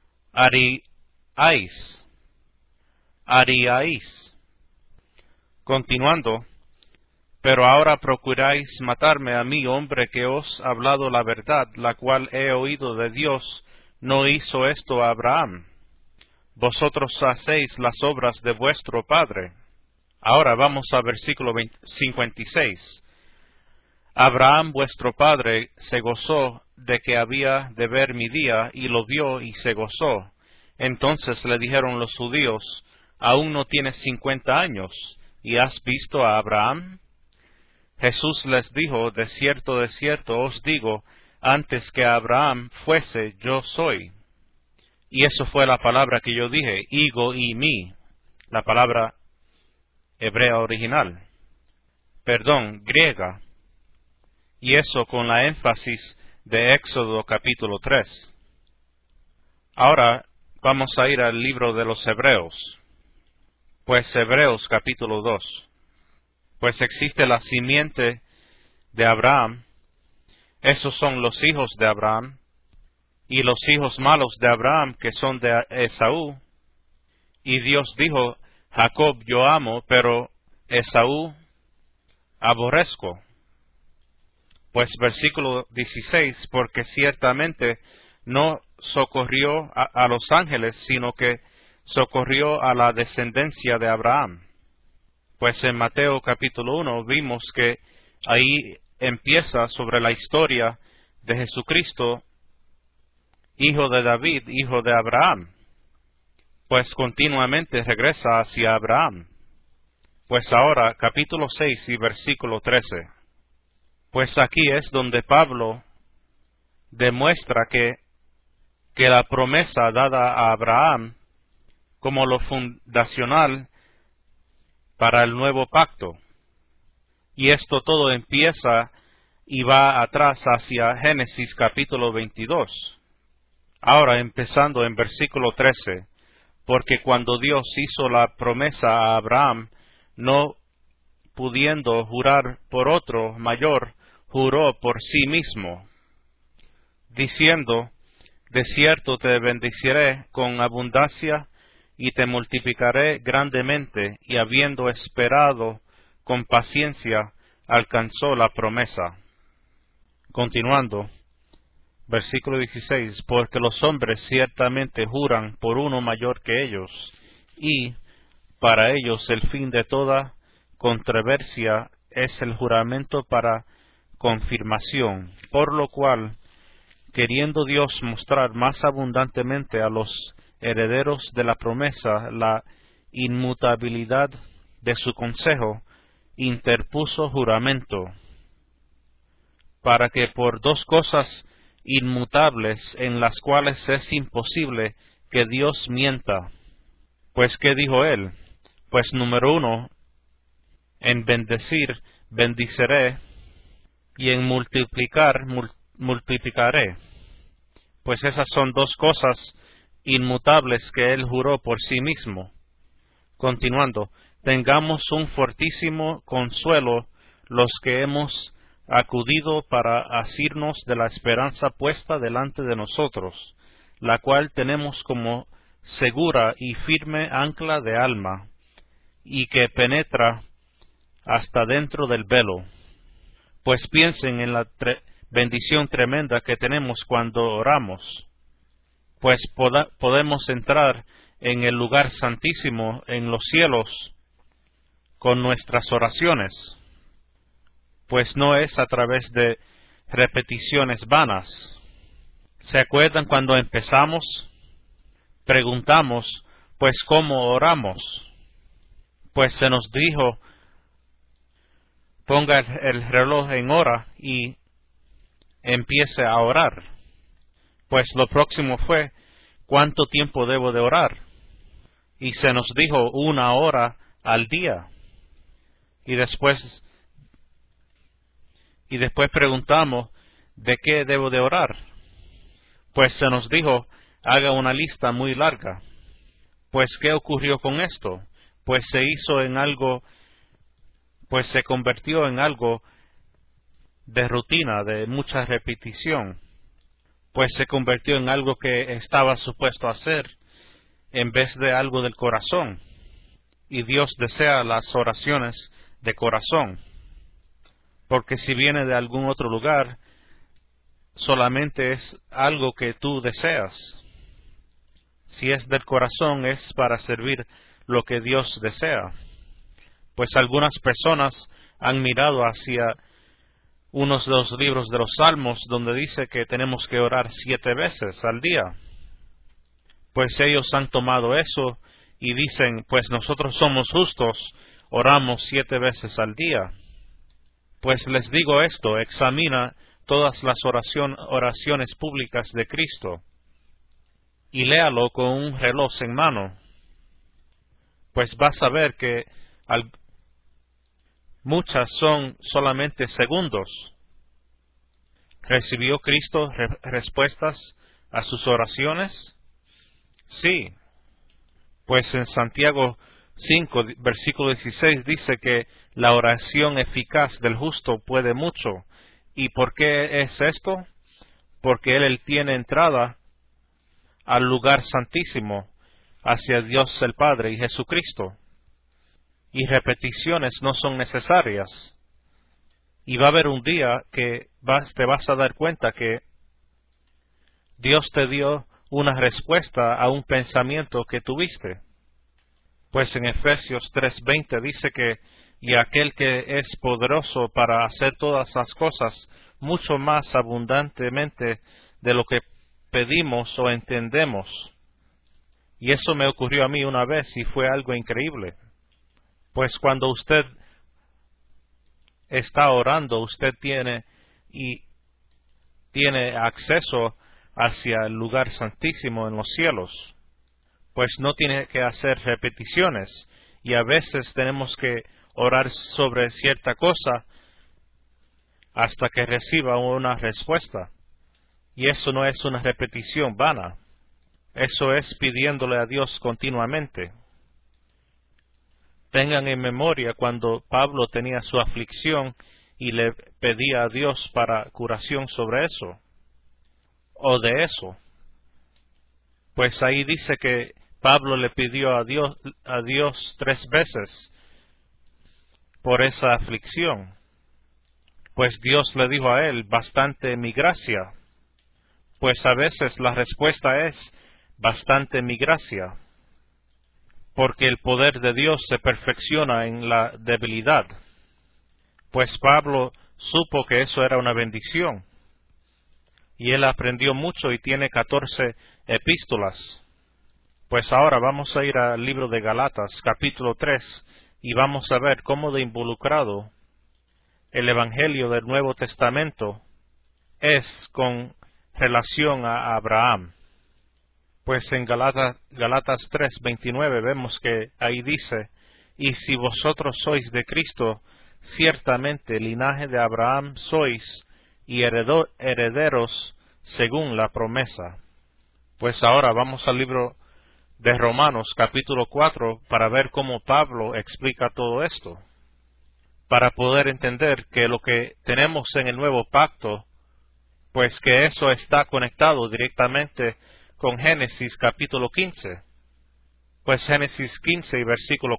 haríais. Continuando, pero ahora procuráis matarme a mí, hombre que os ha hablado la verdad, la cual he oído de Dios. No hizo esto Abraham. Vosotros hacéis las obras de vuestro padre. Ahora vamos a versículo 56. Abraham vuestro padre se gozó de que había de ver mi día, y lo vio y se gozó. Entonces le dijeron los judíos: ¿aún no tienes 50 años, y has visto a Abraham? Jesús les dijo: de cierto os digo, antes que Abraham fuese, yo soy. Y eso fue la palabra que yo dije, higo y mi, la palabra hebrea original, griega, y eso con la énfasis de Éxodo capítulo 3. Ahora vamos a ir al libro de los Hebreos, pues Hebreos capítulo 2. Pues existe la simiente de Abraham, esos son los hijos de Abraham, y los hijos malos de Abraham, que son de Esaú. Y Dios dijo: Jacob yo amo, pero Esaú aborrezco. Pues versículo 16, porque ciertamente no socorrió a los ángeles, sino que socorrió a la descendencia de Abraham. Pues en Mateo capítulo 1 vimos que ahí empieza sobre la historia de Jesucristo, hijo de David, hijo de Abraham. Pues continuamente regresa hacia Abraham. Pues ahora capítulo 6 y versículo 13. Pues aquí es donde Pablo demuestra que la promesa dada a Abraham como lo fundacional para el nuevo pacto. Y esto todo empieza y va atrás hacia Génesis capítulo 22. Ahora empezando en versículo 13, porque cuando Dios hizo la promesa a Abraham, no pudiendo jurar por otro mayor, juró por sí mismo, diciendo: de cierto te bendeciré con abundancia y te multiplicaré grandemente, y habiendo esperado con paciencia, alcanzó la promesa. Continuando, versículo 16, porque los hombres ciertamente juran por uno mayor que ellos, y para ellos el fin de toda controversia es el juramento para confirmación, por lo cual queriendo Dios mostrar más abundantemente a los herederos de la promesa la inmutabilidad de su consejo, interpuso juramento, para que por dos cosas inmutables en las cuales es imposible que Dios mienta. Pues, ¿qué dijo él? Pues, número 1, en bendecir, bendiciré, y en multiplicar, multiplicaré. Pues esas son dos cosas inmutables que él juró por sí mismo. Continuando, tengamos un fortísimo consuelo los que hemos acudido para asirnos de la esperanza puesta delante de nosotros, la cual tenemos como segura y firme ancla de alma, y que penetra hasta dentro del velo. Pues piensen en la bendición tremenda que tenemos cuando oramos, pues podemos entrar en el lugar santísimo en los cielos con nuestras oraciones, pues no es a través de repeticiones vanas. ¿Se acuerdan cuando empezamos? Preguntamos, pues, ¿cómo oramos? Pues se nos dijo, ponga el reloj en hora y empiece a orar. Pues lo próximo fue, ¿cuánto tiempo debo de orar? Y se nos dijo 1 hora al día. Y después preguntamos, ¿de qué debo de orar? Pues se nos dijo, haga una lista muy larga. Pues, ¿qué ocurrió con esto? Pues se convirtió en algo de rutina, de mucha repetición. Pues se convirtió en algo que estaba supuesto a hacer, en vez de algo del corazón. Y Dios desea las oraciones de corazón, porque si viene de algún otro lugar, solamente es algo que tú deseas. Si es del corazón, es para servir lo que Dios desea. Pues algunas personas han mirado hacia unos de los libros de los Salmos, donde dice que tenemos que orar 7 veces al día. Pues ellos han tomado eso y dicen, pues nosotros somos justos, oramos 7 veces al día. Pues les digo esto, examina todas las oraciones públicas de Cristo y léalo con un reloj en mano. Pues vas a ver que muchas son solamente segundos. ¿Recibió Cristo respuestas a sus oraciones? Sí. Pues en Santiago 5, versículo 16 dice que la oración eficaz del justo puede mucho. ¿Y por qué es esto? Porque Él tiene entrada al lugar santísimo hacia Dios el Padre y Jesucristo. Y repeticiones no son necesarias. Y va a haber un día que te vas a dar cuenta que Dios te dio una respuesta a un pensamiento que tuviste. Pues en Efesios 3:20 dice que, y aquel que es poderoso para hacer todas las cosas mucho más abundantemente de lo que pedimos o entendemos. Y eso me ocurrió a mí una vez y fue algo increíble. Pues cuando usted está orando, usted tiene acceso hacia el lugar santísimo en los cielos. Pues no tiene que hacer repeticiones, y a veces tenemos que orar sobre cierta cosa hasta que reciba una respuesta. Y eso no es una repetición vana. Eso es pidiéndole a Dios continuamente. Tengan en memoria cuando Pablo tenía su aflicción y le pedía a Dios para curación sobre eso, o de eso. Pues ahí dice que Pablo le pidió a Dios 3 veces por esa aflicción. Pues Dios le dijo a él, bastante mi gracia. Pues a veces la respuesta es, bastante mi gracia, porque el poder de Dios se perfecciona en la debilidad. Pues Pablo supo que eso era una bendición. y él aprendió mucho y tiene 14 epístolas. Pues ahora vamos a ir al libro de Galatas, capítulo 3, y vamos a ver cómo de involucrado el Evangelio del Nuevo Testamento es con relación a Abraham. Pues en Galatas 3:29 vemos que ahí dice: y si vosotros sois de Cristo, ciertamente linaje de Abraham sois, y herederos según la promesa. Pues ahora vamos al libro de Romanos capítulo 4 para ver cómo Pablo explica todo esto, para poder entender que lo que tenemos en el nuevo pacto, pues que eso está conectado directamente con Génesis capítulo 15. Pues Génesis 15 y versículo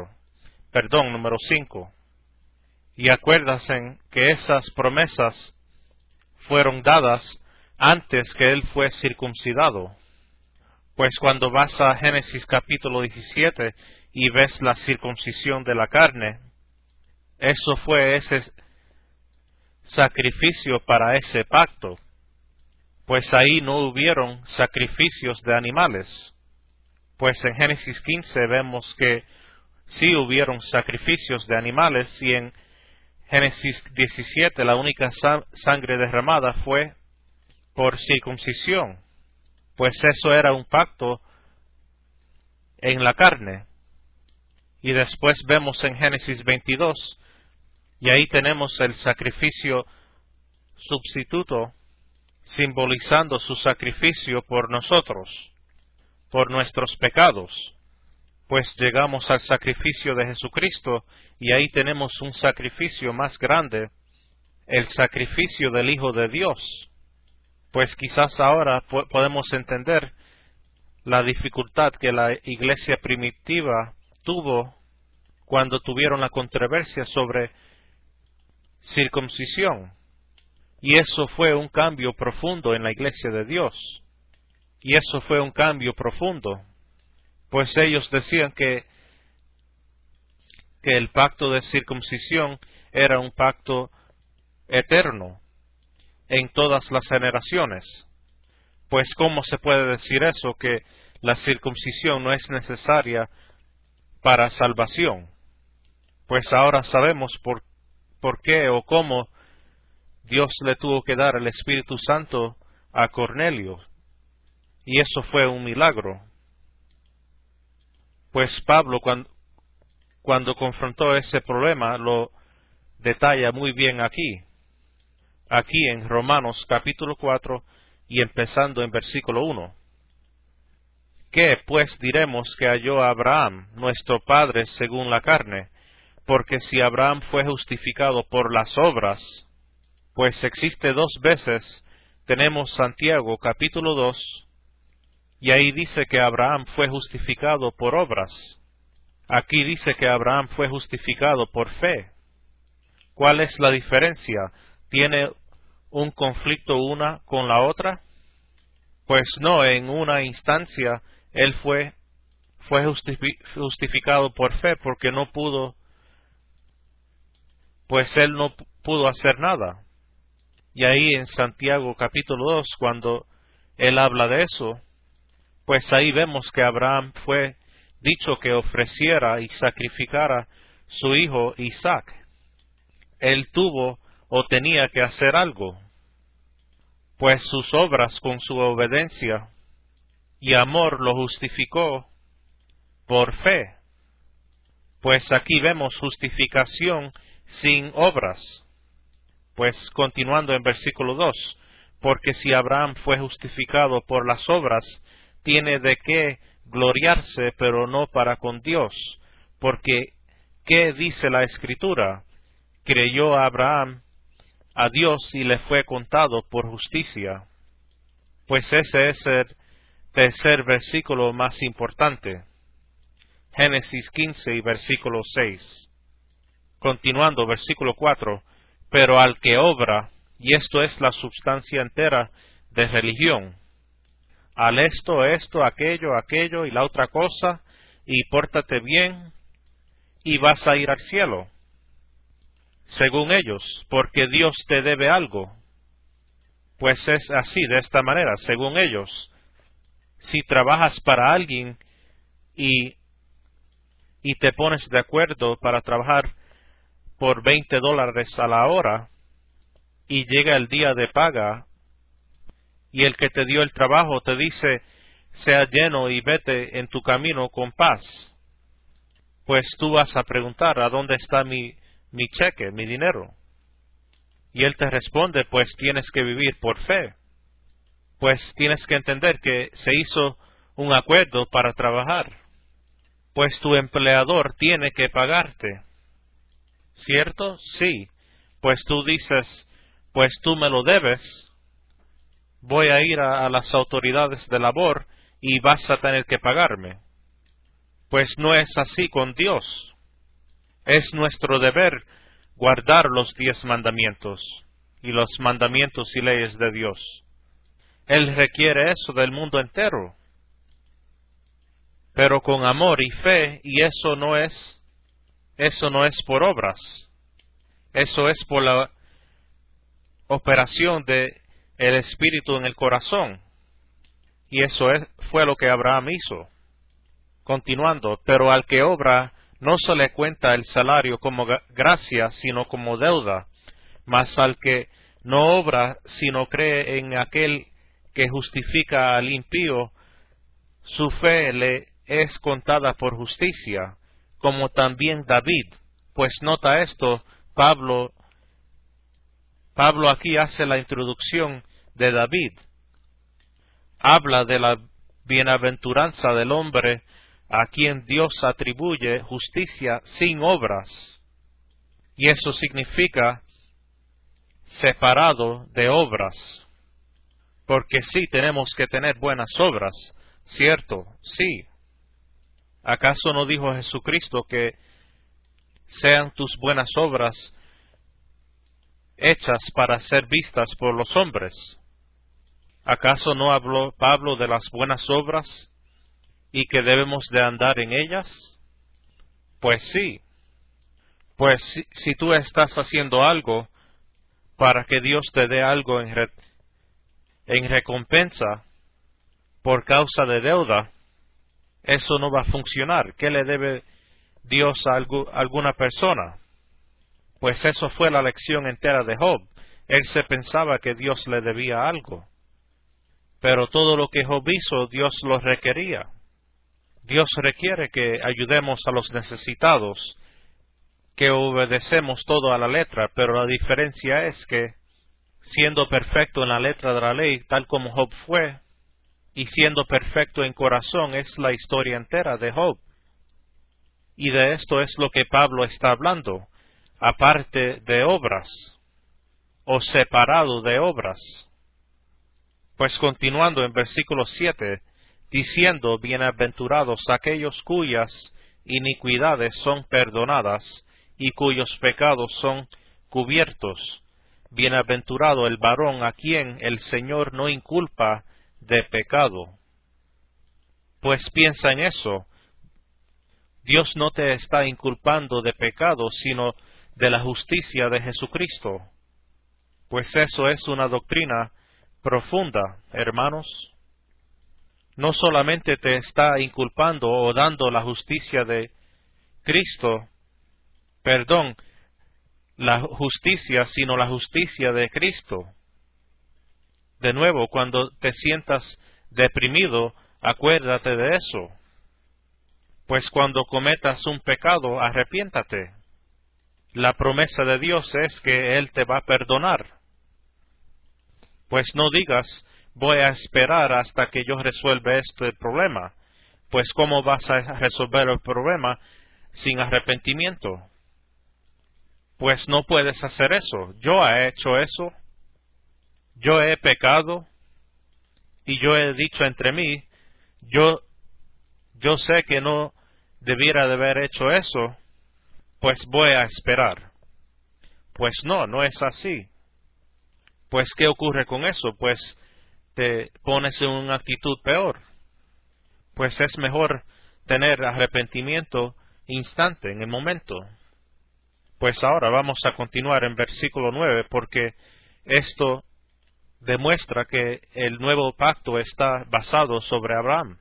5. Y acuérdense que esas promesas fueron dadas antes que él fue circuncidado. Pues cuando vas a Génesis capítulo 17 y ves la circuncisión de la carne, eso fue ese sacrificio para ese pacto. Pues ahí no hubieron sacrificios de animales. Pues en Génesis 15 vemos que sí hubieron sacrificios de animales, y en Génesis 17 la única sangre derramada fue por circuncisión. Pues eso era un pacto en la carne. Y después vemos en Génesis 22, y ahí tenemos el sacrificio sustituto, simbolizando su sacrificio por nosotros, por nuestros pecados. Pues llegamos al sacrificio de Jesucristo, y ahí tenemos un sacrificio más grande, el sacrificio del Hijo de Dios. Pues quizás ahora podemos entender la dificultad que la iglesia primitiva tuvo cuando tuvieron la controversia sobre circuncisión. Y eso fue un cambio profundo en la iglesia de Dios. Y eso fue un cambio profundo. Pues ellos decían que el pacto de circuncisión era un pacto eterno en todas las generaciones. Pues ¿cómo se puede decir eso, que la circuncisión no es necesaria para salvación? Pues ahora sabemos por qué o cómo Dios le tuvo que dar el Espíritu Santo a Cornelio, y eso fue un milagro. Pues Pablo cuando confrontó ese problema lo detalla muy bien aquí en Romanos capítulo 4 y empezando en versículo 1. ¿Qué pues diremos que halló Abraham, nuestro padre según la carne? Porque si Abraham fue justificado por las obras, pues existe 2 veces, tenemos Santiago capítulo 2, y ahí dice que Abraham fue justificado por obras. Aquí dice que Abraham fue justificado por fe. ¿Cuál es la diferencia? ¿Tiene un conflicto una con la otra? Pues no, en una instancia él fue justificado por fe porque él no pudo hacer nada. Y ahí en Santiago capítulo 2, cuando él habla de eso, pues ahí vemos que Abraham fue dicho que ofreciera y sacrificara su hijo Isaac. Él tuvo o tenía que hacer algo, pues sus obras con su obediencia y amor lo justificó por fe. Pues aquí vemos justificación sin obras. Pues continuando en versículo 2, porque si Abraham fue justificado por las obras, tiene de qué gloriarse, pero no para con Dios, porque ¿qué dice la Escritura? Creyó Abraham a Dios y le fue contado por justicia. Pues ese es el tercer versículo más importante. Génesis 15 y versículo 6. Continuando, versículo 4. Pero al que obra, y esto es la substancia entera de religión, al esto, aquello y la otra cosa, y pórtate bien, y vas a ir al cielo, según ellos, porque Dios te debe algo. Pues es así, de esta manera, según ellos. Si trabajas para alguien y te pones de acuerdo para trabajar por $20 a la hora, y llega el día de paga, y el que te dio el trabajo te dice, sea lleno y vete en tu camino con paz, pues tú vas a preguntar, ¿a dónde está mi cheque, mi dinero? Y él te responde, pues tienes que vivir por fe. Pues tienes que entender que se hizo un acuerdo para trabajar. Pues tu empleador tiene que pagarte. ¿Cierto? Sí. Pues tú dices, pues tú me lo debes. Voy a ir a las autoridades de labor y vas a tener que pagarme. Pues no es así con Dios. Es nuestro deber guardar los 10 mandamientos y los mandamientos y leyes de Dios. Él requiere eso del mundo entero, pero con amor y fe, y eso no es por obras, eso es por la operación de el Espíritu en el corazón, y eso fue lo que Abraham hizo. Continuando, pero al que obra no se le cuenta el salario como gracia, sino como deuda, mas al que no obra, sino cree en aquel que justifica al impío, su fe le es contada por justicia, como también David. Pues nota esto, Pablo aquí hace la introducción de David. Habla de la bienaventuranza del hombre a quien Dios atribuye justicia sin obras. Y eso significa separado de obras. Porque sí tenemos que tener buenas obras, ¿cierto? Sí. ¿Acaso no dijo Jesucristo que sean tus buenas obras hechas para ser vistas por los hombres? ¿Acaso no habló Pablo de las buenas obras y que debemos de andar en ellas? Pues sí. Pues si tú estás haciendo algo para que Dios te dé algo en recompensa por causa de deuda, eso no va a funcionar. ¿Qué le debe Dios a alguna persona? Pues eso fue la lección entera de Job. Él se pensaba que Dios le debía algo. Pero todo lo que Job hizo, Dios lo requería. Dios requiere que ayudemos a los necesitados, que obedecemos todo a la letra, pero la diferencia es que, siendo perfecto en la letra de la ley, tal como Job fue, y siendo perfecto en corazón, es la historia entera de Job. Y de esto es lo que Pablo está hablando, aparte de obras, o separado de obras. Pues continuando en versículo 7, diciendo, bienaventurados aquellos cuyas iniquidades son perdonadas, y cuyos pecados son cubiertos. Bienaventurado el varón a quien el Señor no inculpa de pecado. Pues piensa en eso. Dios no te está inculpando de pecado, sino de la justicia de Jesucristo. Pues eso es una doctrina profunda, hermanos. No solamente te está inculpando o dando la justicia de Cristo, la justicia, sino la justicia de Cristo. De nuevo, cuando te sientas deprimido, acuérdate de eso. Pues cuando cometas un pecado, arrepiéntate. La promesa de Dios es que Él te va a perdonar. Pues no digas, voy a esperar hasta que yo resuelva este problema. Pues ¿cómo vas a resolver el problema sin arrepentimiento? Pues no puedes hacer eso. Yo he hecho eso. Yo he pecado. Y yo he dicho entre mí, yo sé que no debiera de haber hecho eso, pues voy a esperar. Pues no es así. Pues ¿qué ocurre con eso? Pues te pones en una actitud peor. Pues es mejor tener arrepentimiento instante, en el momento. Pues ahora vamos a continuar en versículo 9, porque esto demuestra que el nuevo pacto está basado sobre Abraham.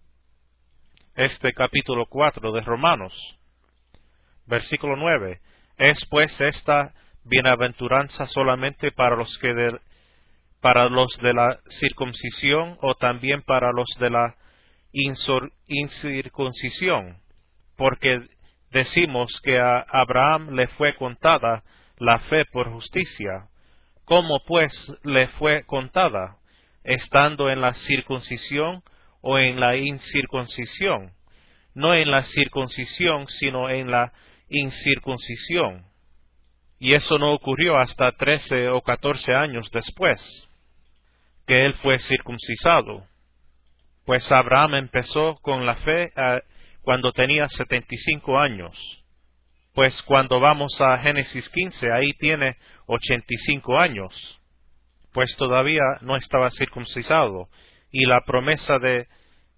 Capítulo 4 de Romanos, versículo 9. ¿Es pues esta bienaventuranza solamente para los de la circuncisión o también para los de la incircuncisión? Porque decimos que a Abraham le fue contada la fe por justicia. ¿Cómo pues le fue contada? ¿Estando en la circuncisión o en la incircuncisión? No en la circuncisión, sino en la incircuncisión. Y eso no ocurrió hasta 13 o 14 años después que él fue circuncisado. Pues Abraham empezó con la fe cuando tenía 75 años. Pues cuando vamos a Génesis 15, ahí tiene 85 años. Pues todavía no estaba circuncisado. Y la promesa de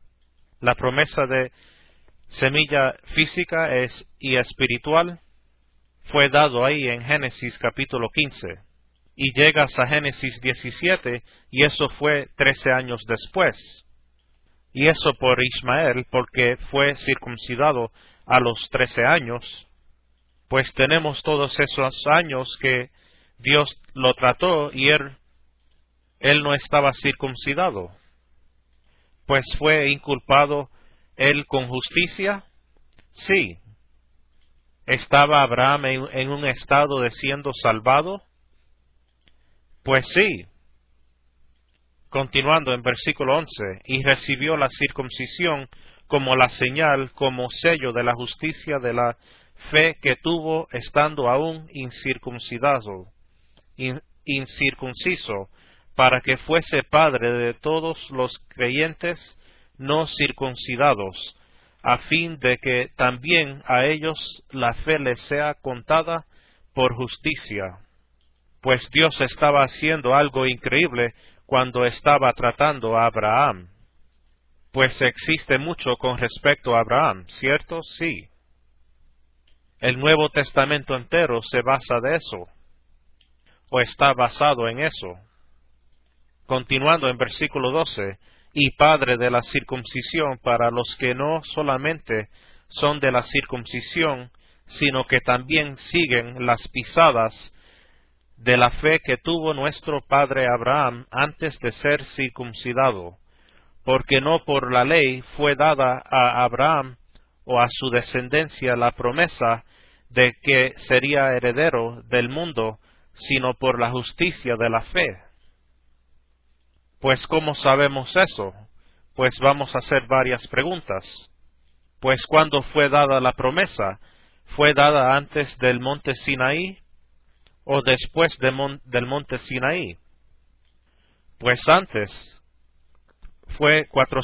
semilla física y espiritual fue dado ahí en Génesis capítulo 15. Y llegas a Génesis 17 y eso fue 13 años después. Y eso por Ismael, porque fue circuncidado a los 13 años. Pues tenemos todos esos años que Dios lo trató y él no estaba circuncidado. Pues fue inculpado él con justicia. Sí. ¿Estaba Abraham en un estado de siendo salvado? Pues sí. Continuando en versículo 11, y recibió la circuncisión como la señal, como sello de la justicia de la fe que tuvo estando aún incircunciso, para que fuese padre de todos los creyentes no circuncidados, a fin de que también a ellos la fe les sea contada por justicia. Pues Dios estaba haciendo algo increíble cuando estaba tratando a Abraham. Pues existe mucho con respecto a Abraham, ¿cierto? Sí. El Nuevo Testamento entero se basa de eso, o está basado en eso. Continuando en versículo 12, y padre de la circuncisión para los que no solamente son de la circuncisión, sino que también siguen las pisadas de la fe que tuvo nuestro padre Abraham antes de ser circuncidado, porque no por la ley fue dada a Abraham o a su descendencia la promesa de que sería heredero del mundo, sino por la justicia de la fe. Pues ¿cómo sabemos eso? Pues vamos a hacer varias preguntas. Pues ¿cuándo fue dada la promesa? ¿Fue dada antes del monte Sinaí o después del monte Sinaí? Pues antes. Fue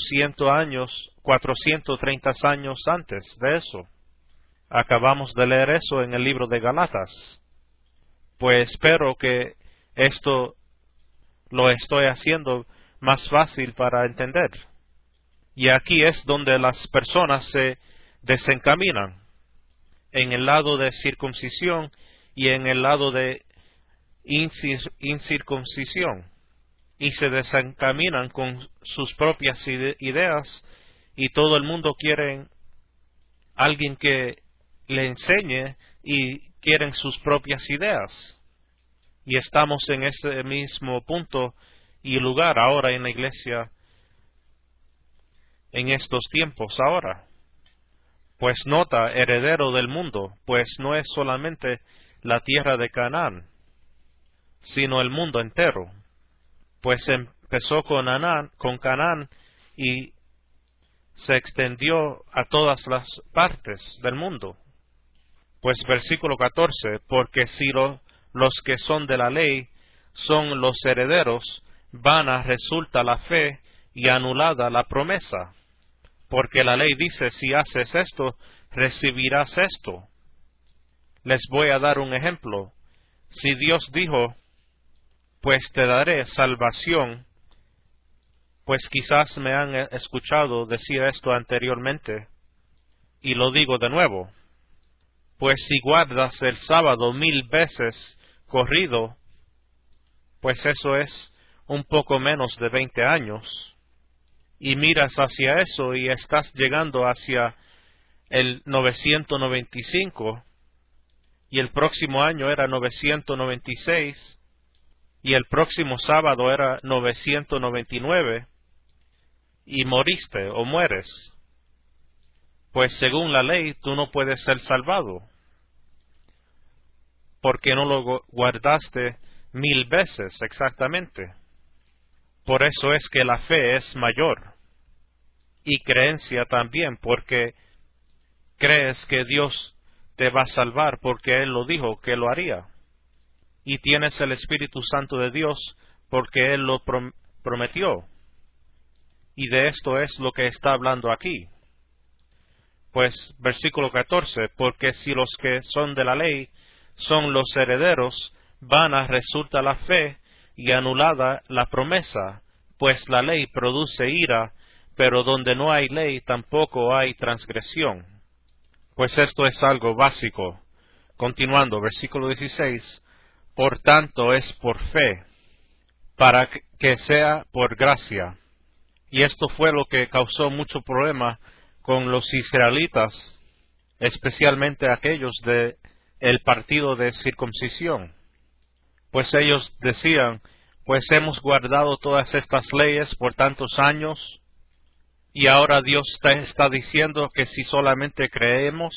430 años antes de eso. Acabamos de leer eso en el libro de Galatas. Pues espero que esto lo estoy haciendo más fácil para entender. Y aquí es donde las personas se desencaminan, en el lado de circuncisión y en el lado de incircuncisión, y se desencaminan con sus propias ideas, y todo el mundo quiere alguien que le enseñe y quieren sus propias ideas. Y estamos en ese mismo punto y lugar ahora en la iglesia en estos tiempos ahora. Pues nota, heredero del mundo, pues no es solamente la tierra de Canaán, sino el mundo entero. Pues empezó con Canaán y se extendió a todas las partes del mundo. Pues versículo 14, porque si los que son de la ley son los herederos, vana resulta la fe y anulada la promesa. Porque la ley dice, si haces esto, recibirás esto. Les voy a dar un ejemplo. Si Dios dijo, pues te daré salvación, pues quizás me han escuchado decir esto anteriormente, y lo digo de nuevo. Pues si guardas el sábado 1000 veces corrido, pues eso es un poco menos de 20 años, y miras hacia eso y estás llegando hacia el 995, y el próximo año era 996, y el próximo sábado era 999, y moriste o mueres, pues según la ley tú no puedes ser salvado, porque no lo guardaste 1000 veces exactamente. Por eso es que la fe es mayor, y creencia también, porque crees que Dios te va a salvar porque Él lo dijo que lo haría, y tienes el Espíritu Santo de Dios porque Él lo prometió, y de esto es lo que está hablando aquí. Pues versículo 14, porque si los que son de la ley son los herederos, vana resulta la fe y anulada la promesa, pues la ley produce ira, pero donde no hay ley tampoco hay transgresión. Pues esto es algo básico. Continuando, versículo 16, por tanto es por fe, para que sea por gracia. Y esto fue lo que causó mucho problema con los israelitas, especialmente aquellos de el partido de circuncisión. Pues ellos decían, pues hemos guardado todas estas leyes por tantos años, y ahora Dios está diciendo que si solamente creemos,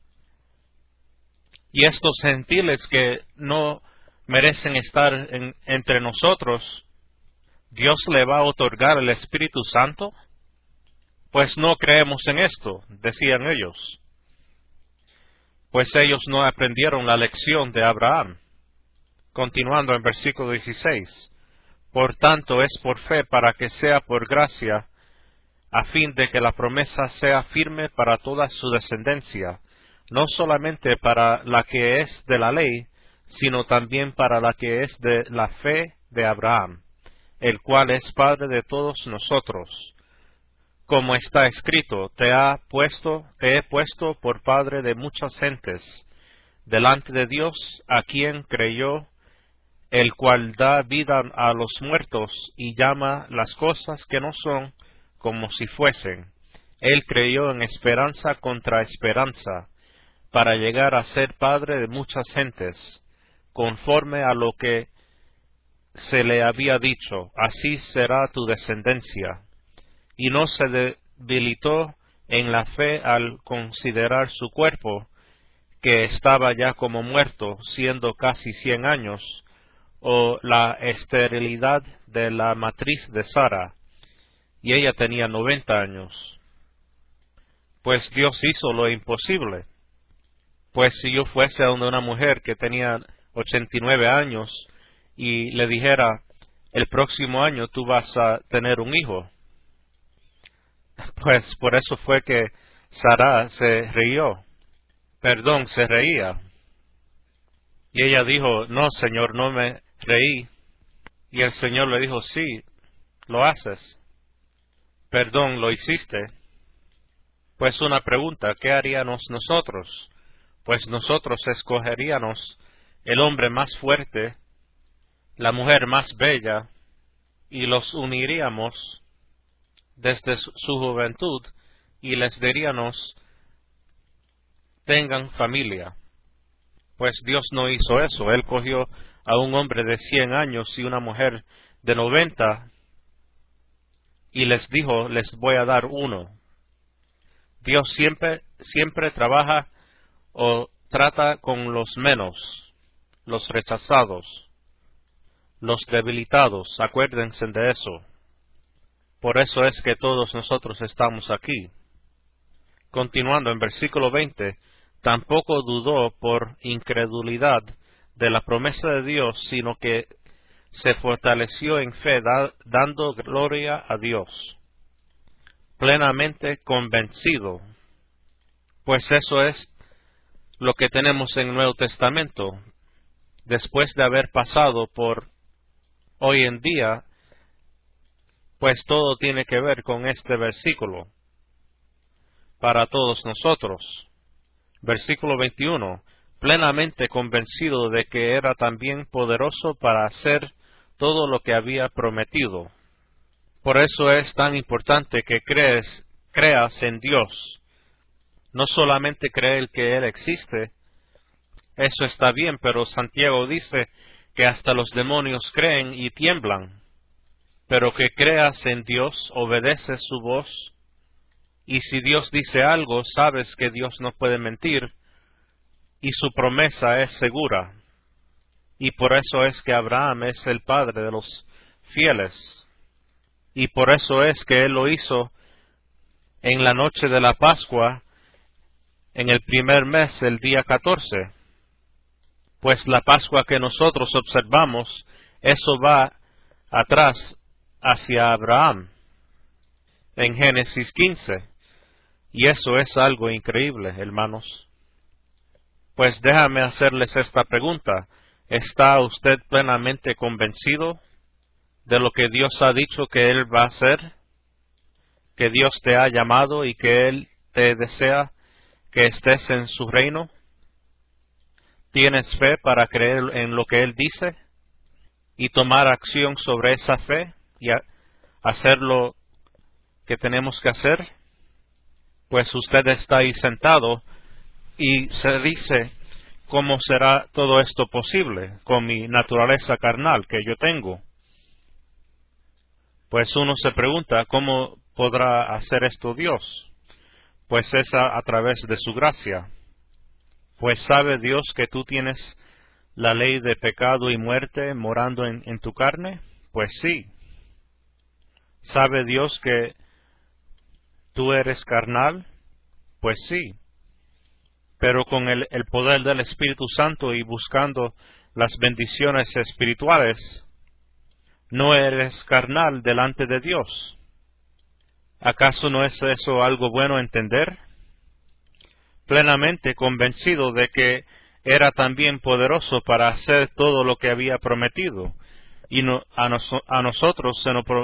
y estos gentiles que no merecen estar entre nosotros, ¿Dios le va a otorgar el Espíritu Santo? Pues no creemos en esto, decían ellos. Pues ellos no aprendieron la lección de Abraham. Continuando en versículo 16, por tanto es por fe para que sea por gracia, a fin de que la promesa sea firme para toda su descendencia, no solamente para la que es de la ley, sino también para la que es de la fe de Abraham, el cual es Padre de todos nosotros. Como está escrito, te he puesto por Padre de muchas gentes, delante de Dios, a quien creyó, el cual da vida a los muertos y llama las cosas que no son como si fuesen. Él creyó en esperanza contra esperanza, para llegar a ser Padre de muchas gentes, conforme a lo que se le había dicho, así será tu descendencia. Y no se debilitó en la fe al considerar su cuerpo, que estaba ya como muerto, siendo casi 100 años, o la esterilidad de la matriz de Sara, y ella tenía 90 años. Pues Dios hizo lo imposible. Pues si yo fuese a donde una mujer que tenía 89 años y le dijera, el próximo año tú vas a tener un hijo, pues por eso fue que Sara se reía. Y ella dijo, no, Señor, no me reí. Y el Señor le dijo, sí, lo haces. Perdón, lo hiciste. Pues una pregunta, ¿qué haríamos nosotros? Pues nosotros escogeríamos el hombre más fuerte, la mujer más bella, y los uniríamos desde su juventud, y les diríamos, tengan familia. Pues Dios no hizo eso. Él cogió a un hombre de 100 años y una mujer de 90, y les dijo, les voy a dar uno. Dios siempre trabaja o trata con los menos, los rechazados, los debilitados. Acuérdense de eso. Por eso es que todos nosotros estamos aquí. Continuando en versículo 20, tampoco dudó por incredulidad de la promesa de Dios, sino que se fortaleció en fe, dando gloria a Dios, plenamente convencido. Pues eso es lo que tenemos en el Nuevo Testamento. Después de haber pasado por hoy en día, pues todo tiene que ver con este versículo para todos nosotros. Versículo 21, plenamente convencido de que era también poderoso para hacer todo lo que había prometido. Por eso es tan importante que creas en Dios. No solamente creer que Él existe, eso está bien, pero Santiago dice que hasta los demonios creen y tiemblan. Pero que creas en Dios, obedeces su voz, y si Dios dice algo, sabes que Dios no puede mentir, y su promesa es segura. Y por eso es que Abraham es el padre de los fieles. Y por eso es que Él lo hizo en la noche de la Pascua, en el primer mes, el día 14. Pues la Pascua que nosotros observamos, eso va atrás hacia Abraham, en Génesis 15. Y eso es algo increíble, hermanos. Pues déjame hacerles esta pregunta. ¿Está usted plenamente convencido de lo que Dios ha dicho que Él va a hacer? ¿Que Dios te ha llamado y que Él te desea que estés en su reino? ¿Tienes fe para creer en lo que Él dice y tomar acción sobre esa fe y hacer lo que tenemos que hacer? Pues usted está ahí sentado y se dice, ¿cómo será todo esto posible con mi naturaleza carnal que yo tengo? Pues uno se pregunta, ¿cómo podrá hacer esto Dios? Pues es a través de su gracia. Pues ¿sabe Dios que tú tienes la ley de pecado y muerte morando en tu carne? Pues sí. ¿Sabe Dios que tú eres carnal? Pues sí. Pero con el poder del Espíritu Santo y buscando las bendiciones espirituales, no eres carnal delante de Dios. ¿Acaso no es eso algo bueno entender? Plenamente convencido de que era también poderoso para hacer todo lo que había prometido, y a nosotros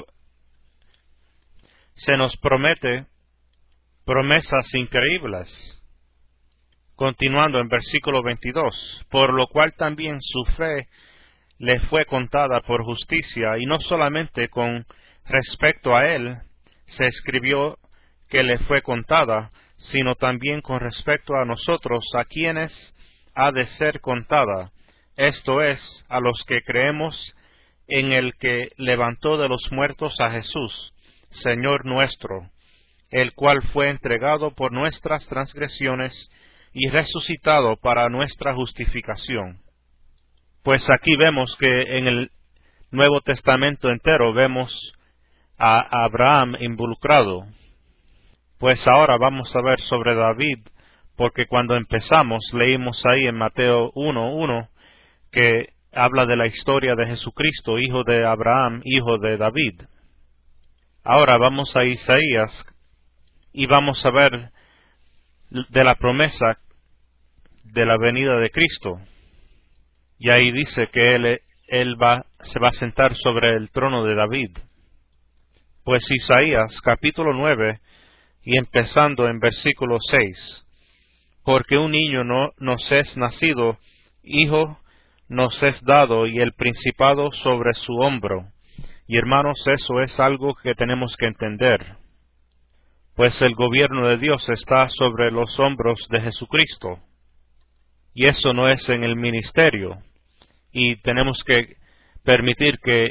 se nos promete promesas increíbles. Continuando en versículo 22, por lo cual también su fe le fue contada por justicia, y no solamente con respecto a él se escribió que le fue contada, sino también con respecto a nosotros, a quienes ha de ser contada, esto es, a los que creemos en el que levantó de los muertos a Jesús, Señor nuestro, el cual fue entregado por nuestras transgresiones y resucitado para nuestra justificación. Pues aquí vemos que en el Nuevo Testamento entero vemos a Abraham involucrado. Pues ahora vamos a ver sobre David, porque cuando empezamos leímos ahí en Mateo 1:1 que habla de la historia de Jesucristo, hijo de Abraham, hijo de David. Ahora vamos a Isaías y vamos a ver de la promesa de la venida de Cristo. Y ahí dice que él se va a sentar sobre el trono de David. Pues Isaías capítulo 9 y empezando en versículo 6. Porque un niño nos es nacido, hijo nos es dado, y el principado sobre su hombro. Y hermanos, eso es algo que tenemos que entender. Pues el gobierno de Dios está sobre los hombros de Jesucristo. Y eso no es en el ministerio. Y tenemos que permitir que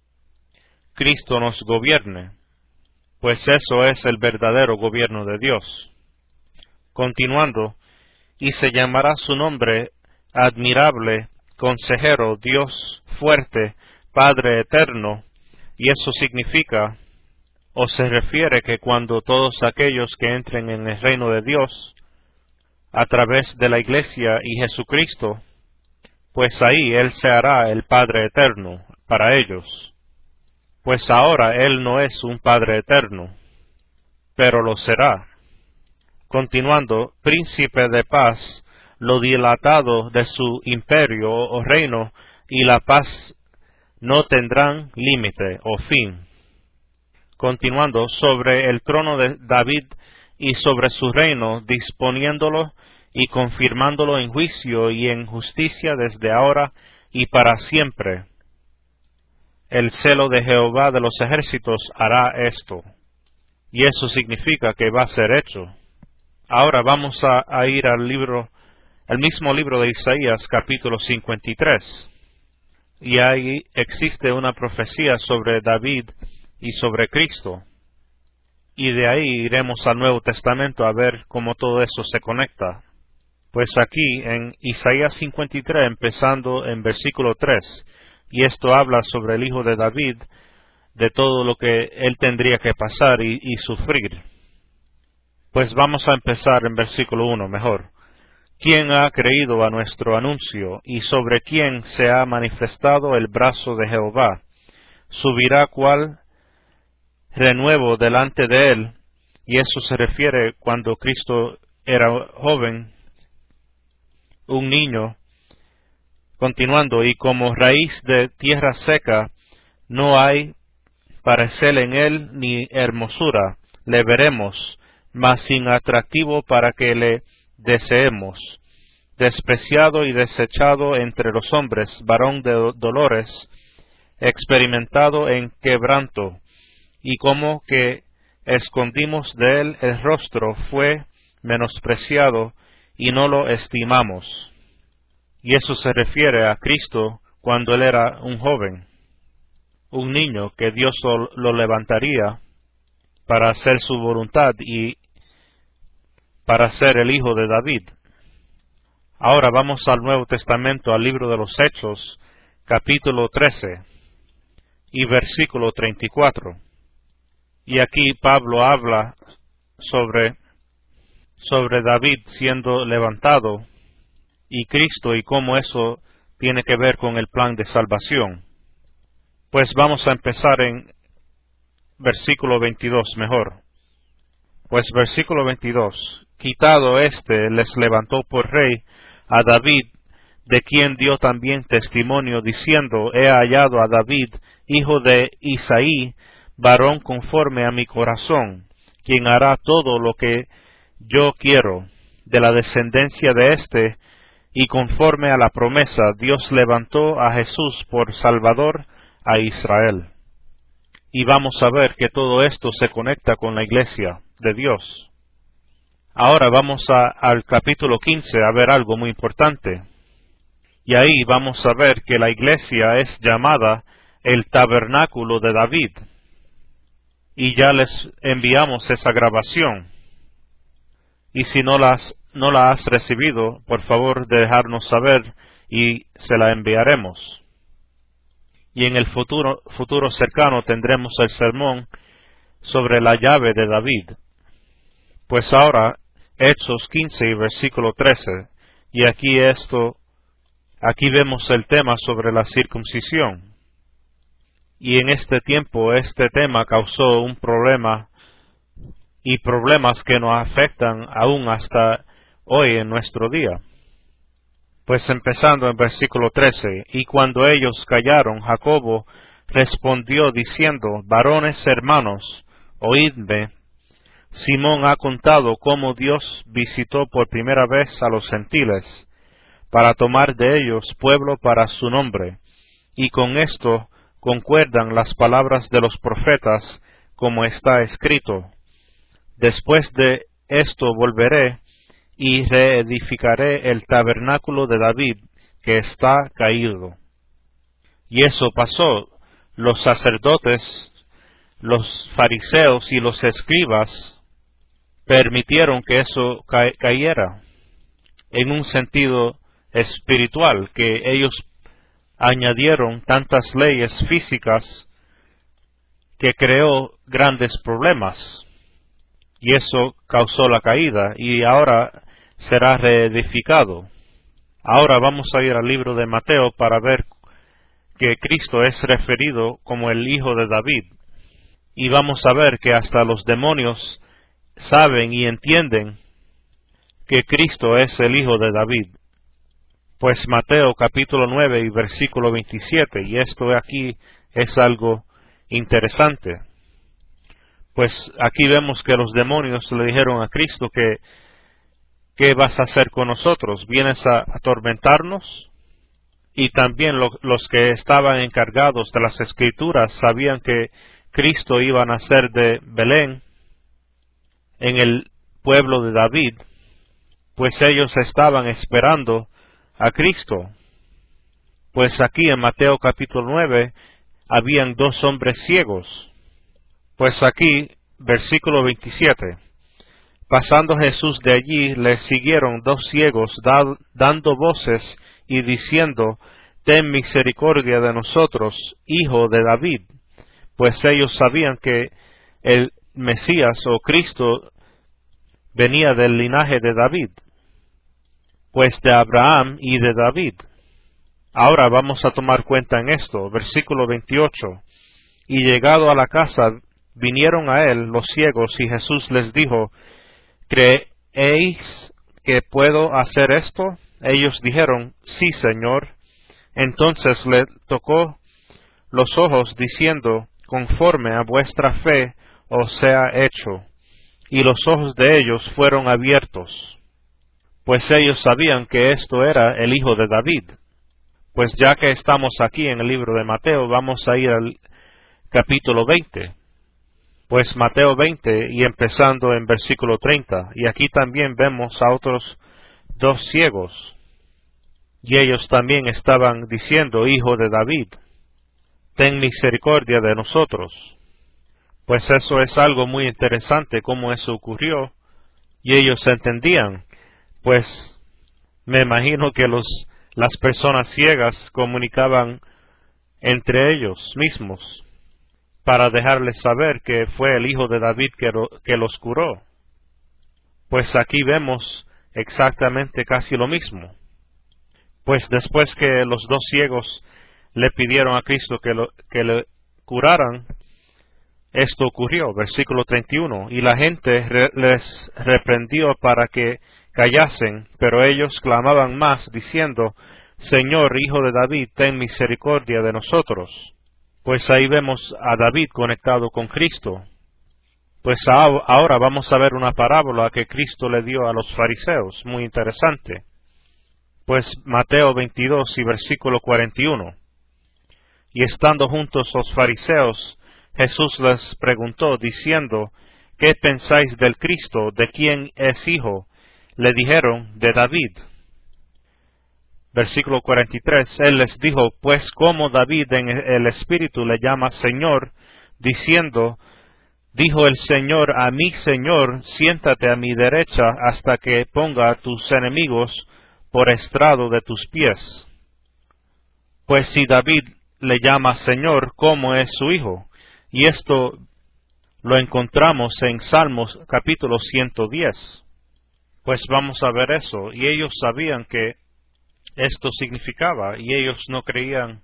Cristo nos gobierne. Pues eso es el verdadero gobierno de Dios. Continuando, y se llamará su nombre admirable, consejero, Dios fuerte, Padre eterno, y eso significa, o se refiere que cuando todos aquellos que entren en el reino de Dios, a través de la Iglesia y Jesucristo, pues ahí Él se hará el Padre eterno para ellos. Pues ahora Él no es un Padre eterno, pero lo será. Continuando, príncipe de paz, lo dilatado de su imperio o reino y la paz no tendrán límite o fin. Continuando, sobre el trono de David y sobre su reino, disponiéndolo y confirmándolo en juicio y en justicia desde ahora y para siempre. el celo de Jehová de los ejércitos hará esto. Y eso significa que va a ser hecho. Ahora vamos a ir al mismo libro de Isaías, capítulo 53. Y ahí existe una profecía sobre David y sobre Cristo. Y de ahí iremos al Nuevo Testamento a ver cómo todo eso se conecta. Pues aquí en Isaías 53, empezando en versículo 3, y esto habla sobre el hijo de David, de todo lo que él tendría que pasar y sufrir. Pues vamos a empezar en versículo 1 mejor. ¿Quién ha creído a nuestro anuncio, y sobre quién se ha manifestado el brazo de Jehová? Subirá cual renuevo delante de él, y eso se refiere cuando Cristo era joven, un niño. Continuando, y como raíz de tierra seca, no hay parecer en él ni hermosura, le veremos, mas sin atractivo para que le deseemos. Despreciado y desechado entre los hombres, varón de dolores, experimentado en quebranto, y como que escondimos de él el rostro, fue menospreciado y no lo estimamos. Y eso se refiere a Cristo cuando él era un joven, un niño que Dios lo levantaría para hacer su voluntad y para ser el hijo de David. Ahora vamos al Nuevo Testamento, al libro de los Hechos, capítulo 13 y versículo 34. Y aquí Pablo habla sobre David siendo levantado y Cristo y cómo eso tiene que ver con el plan de salvación. Pues vamos a empezar en versículo 22 mejor. Pues versículo 22. Quitado les levantó por rey a David, de quien dio también testimonio, diciendo, he hallado a David, hijo de Isaí, varón conforme a mi corazón, quien hará todo lo que yo quiero. De la descendencia de y conforme a la promesa, Dios levantó a Jesús por Salvador a Israel. Y vamos a ver que todo esto se conecta con la iglesia de Dios. Ahora vamos al capítulo 15 a ver algo muy importante. Y ahí vamos a ver que la iglesia es llamada el tabernáculo de David. Y ya les enviamos esa grabación. Y si no la has recibido, por favor dejarnos saber y se la enviaremos. Y en el futuro cercano tendremos el sermón sobre la llave de David. Pues ahora, Hechos 15 y versículo 13, y aquí vemos el tema sobre la circuncisión. Y en este tiempo este tema causó un problema y problemas que nos afectan aún hasta hoy en nuestro día. Pues empezando en versículo 13, y cuando ellos callaron, Jacobo respondió diciendo, varones hermanos, oídme. Simón ha contado cómo Dios visitó por primera vez a los gentiles, para tomar de ellos pueblo para su nombre, y con esto concuerdan las palabras de los profetas, como está escrito. Después de esto volveré, y reedificaré el tabernáculo de David, que está caído. Y eso pasó. Los sacerdotes, los fariseos y los escribas permitieron que eso cayera en un sentido espiritual, que ellos añadieron tantas leyes físicas que creó grandes problemas, y eso causó la caída, y ahora será reedificado. Ahora vamos a ir al libro de Mateo para ver que Cristo es referido como el hijo de David, y vamos a ver que hasta los demonios saben y entienden que Cristo es el hijo de David. Pues Mateo capítulo 9 y versículo 27, y esto aquí es algo interesante. Pues aquí vemos que los demonios le dijeron a Cristo que ¿qué vas a hacer con nosotros? ¿Vienes a atormentarnos? Y también los que estaban encargados de las Escrituras sabían que Cristo iba a nacer de Belén, en el pueblo de David, pues ellos estaban esperando a Cristo. Pues aquí en Mateo capítulo 9 habían 2 hombres ciegos. Pues aquí, versículo 27. Pasando Jesús de allí, le siguieron 2 ciegos, dando voces y diciendo: Ten misericordia de nosotros, hijo de David. Pues ellos sabían que el Mesías o Cristo venía del linaje de David, pues de Abraham y de David. Ahora vamos a tomar cuenta en esto, versículo 28. Y llegado a la casa, vinieron a él los ciegos, y Jesús les dijo: ¿Creéis que puedo hacer esto? Ellos dijeron: Sí, Señor. Entonces le tocó los ojos, diciendo: Conforme a vuestra fe os sea hecho. Y los ojos de ellos fueron abiertos, pues ellos sabían que esto era el Hijo de David. Pues ya que estamos aquí en el libro de Mateo, vamos a ir al capítulo 20. Pues Mateo 20, y empezando en versículo 30, y aquí también vemos a otros 2 ciegos, y ellos también estaban diciendo: Hijo de David, ten misericordia de nosotros. Pues eso es algo muy interesante, cómo eso ocurrió, y ellos entendían. Pues me imagino que las personas ciegas comunicaban entre ellos mismos para dejarles saber que fue el Hijo de David que los curó. Pues aquí vemos exactamente casi lo mismo. Pues después que los 2 ciegos le pidieron a Cristo que le curaran, esto ocurrió, versículo 31, y la gente les reprendió para que callasen, pero ellos clamaban más, diciendo: Señor, Hijo de David, ten misericordia de nosotros. Pues ahí vemos a David conectado con Cristo. Pues ahora vamos a ver una parábola que Cristo le dio a los fariseos, muy interesante. Pues Mateo 22 y versículo 41. Y estando juntos los fariseos, Jesús les preguntó, diciendo: ¿Qué pensáis del Cristo? ¿De quién es hijo? Le dijeron: de David. Versículo 43. Él les dijo: Pues como David en el Espíritu le llama Señor, diciendo: Dijo el Señor a mi Señor: Siéntate a mi derecha hasta que ponga a tus enemigos por estrado de tus pies. Pues si David le llama Señor, ¿cómo es su hijo? Y esto lo encontramos en Salmos capítulo 110. Pues vamos a ver eso. Y ellos sabían que esto significaba, y ellos no querían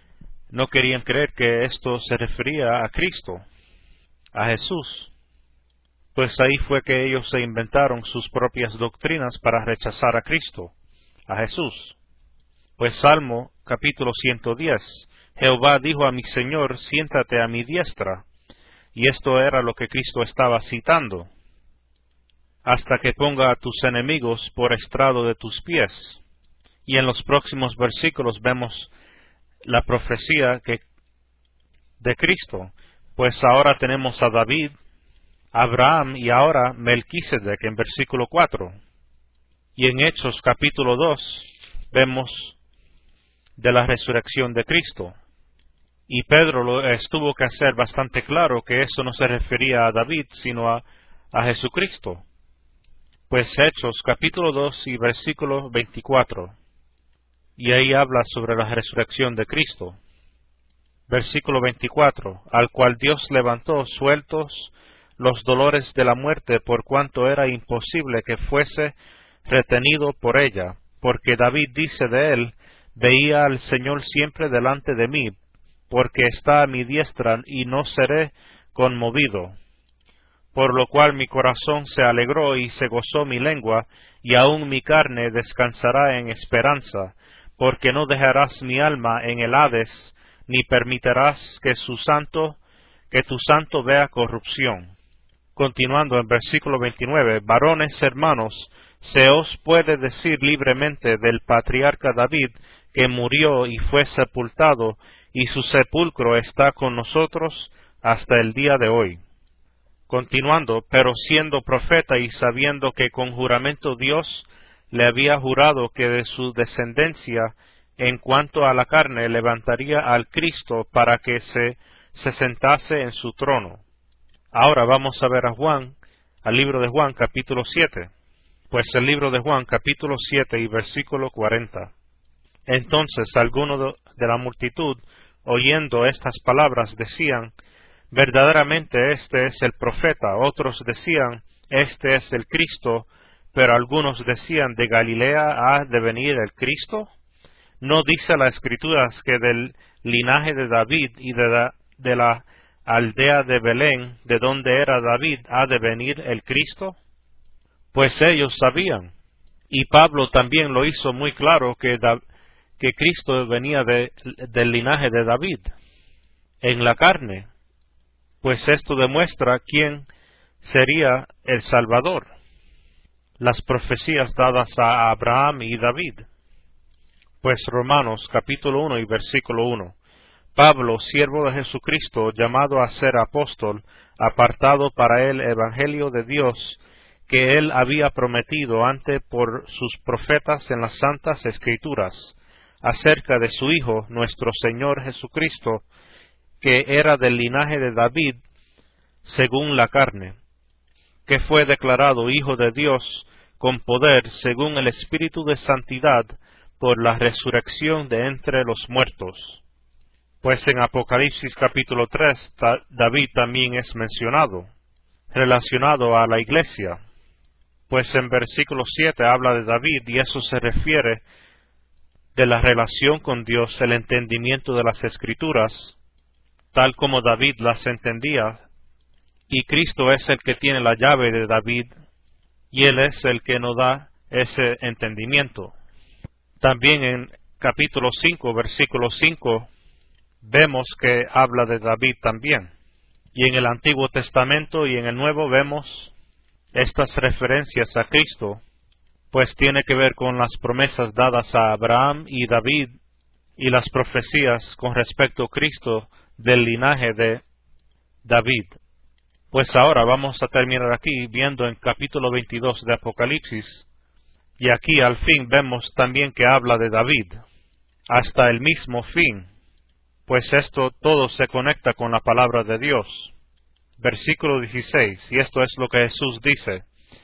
creer que esto se refería a Cristo, a Jesús. Pues ahí fue que ellos se inventaron sus propias doctrinas para rechazar a Cristo, a Jesús. Pues Salmo capítulo 110. Jehová dijo a mi Señor: Siéntate a mi diestra. Y esto era lo que Cristo estaba citando: hasta que ponga a tus enemigos por estrado de tus pies. Y en los próximos versículos vemos la profecía de Cristo. Pues ahora tenemos a David, Abraham y ahora Melquisedec en versículo 4. Y en Hechos capítulo 2 vemos de la resurrección de Cristo. Y Pedro tuvo que hacer bastante claro que eso no se refería a David, sino a Jesucristo. Pues Hechos capítulo 2 y versículo 24. Y ahí habla sobre la resurrección de Cristo. Versículo 24. Al cual Dios levantó sueltos los dolores de la muerte, por cuanto era imposible que fuese retenido por ella. Porque David dice de él: Veía al Señor siempre delante de mí, porque está a mi diestra, y no seré conmovido. Por lo cual mi corazón se alegró y se gozó mi lengua, y aun mi carne descansará en esperanza, porque no dejarás mi alma en el Hades, ni permitirás que tu santo vea corrupción. Continuando en versículo 29, varones hermanos, se os puede decir libremente del patriarca David, que murió y fue sepultado, y su sepulcro está con nosotros hasta el día de hoy. Continuando, pero siendo profeta y sabiendo que con juramento Dios le había jurado que de su descendencia, en cuanto a la carne, levantaría al Cristo para que se sentase en su trono. Ahora vamos a ver a Juan, al libro de Juan, capítulo 7. Pues el libro de Juan, capítulo 7 y versículo 40. Entonces algunos de la multitud, oyendo estas palabras, decían: verdaderamente este es el profeta. Otros decían: este es el Cristo. Pero algunos decían: ¿de Galilea ha de venir el Cristo? ¿No dice la Escritura que del linaje de David y de la aldea de Belén, de donde era David, ha de venir el Cristo? Pues ellos sabían, y Pablo también lo hizo muy claro, que Cristo venía del linaje de David, en la carne, pues esto demuestra quién sería el Salvador. Las profecías dadas a Abraham y David. Pues Romanos capítulo 1 y versículo 1. Pablo, siervo de Jesucristo, llamado a ser apóstol, apartado para el evangelio de Dios, que él había prometido antes por sus profetas en las santas Escrituras, acerca de su Hijo, nuestro Señor Jesucristo, que era del linaje de David, según la carne, que fue declarado Hijo de Dios con poder, según el Espíritu de Santidad, por la resurrección de entre los muertos. Pues en Apocalipsis capítulo 3, David también es mencionado, relacionado a la iglesia. Pues en versículo 7 habla de David, y eso se refiere de la relación con Dios, el entendimiento de las Escrituras, tal como David las entendía, y Cristo es el que tiene la llave de David, y Él es el que nos da ese entendimiento. También en capítulo 5, versículo 5, vemos que habla de David también. Y en el Antiguo Testamento y en el Nuevo vemos estas referencias a Cristo, pues tiene que ver con las promesas dadas a Abraham y David, y las profecías con respecto a Cristo del linaje de David. Pues ahora vamos a terminar aquí viendo en capítulo 22 de Apocalipsis, y aquí al fin vemos también que habla de David, hasta el mismo fin, pues esto todo se conecta con la palabra de Dios. Versículo 16, y esto es lo que Jesús dice: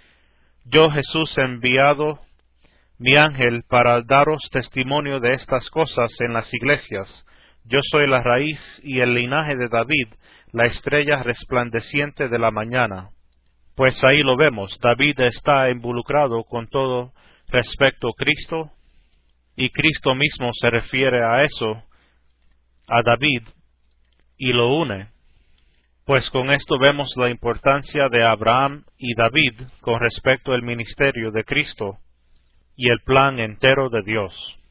yo Jesús he enviado mi ángel para daros testimonio de estas cosas en las iglesias. Yo soy la raíz y el linaje de David, la estrella resplandeciente de la mañana. Pues ahí lo vemos, David está involucrado con todo respecto a Cristo, y Cristo mismo se refiere a eso, a David, y lo une. Pues con esto vemos la importancia de Abraham y David con respecto al ministerio de Cristo y el plan entero de Dios.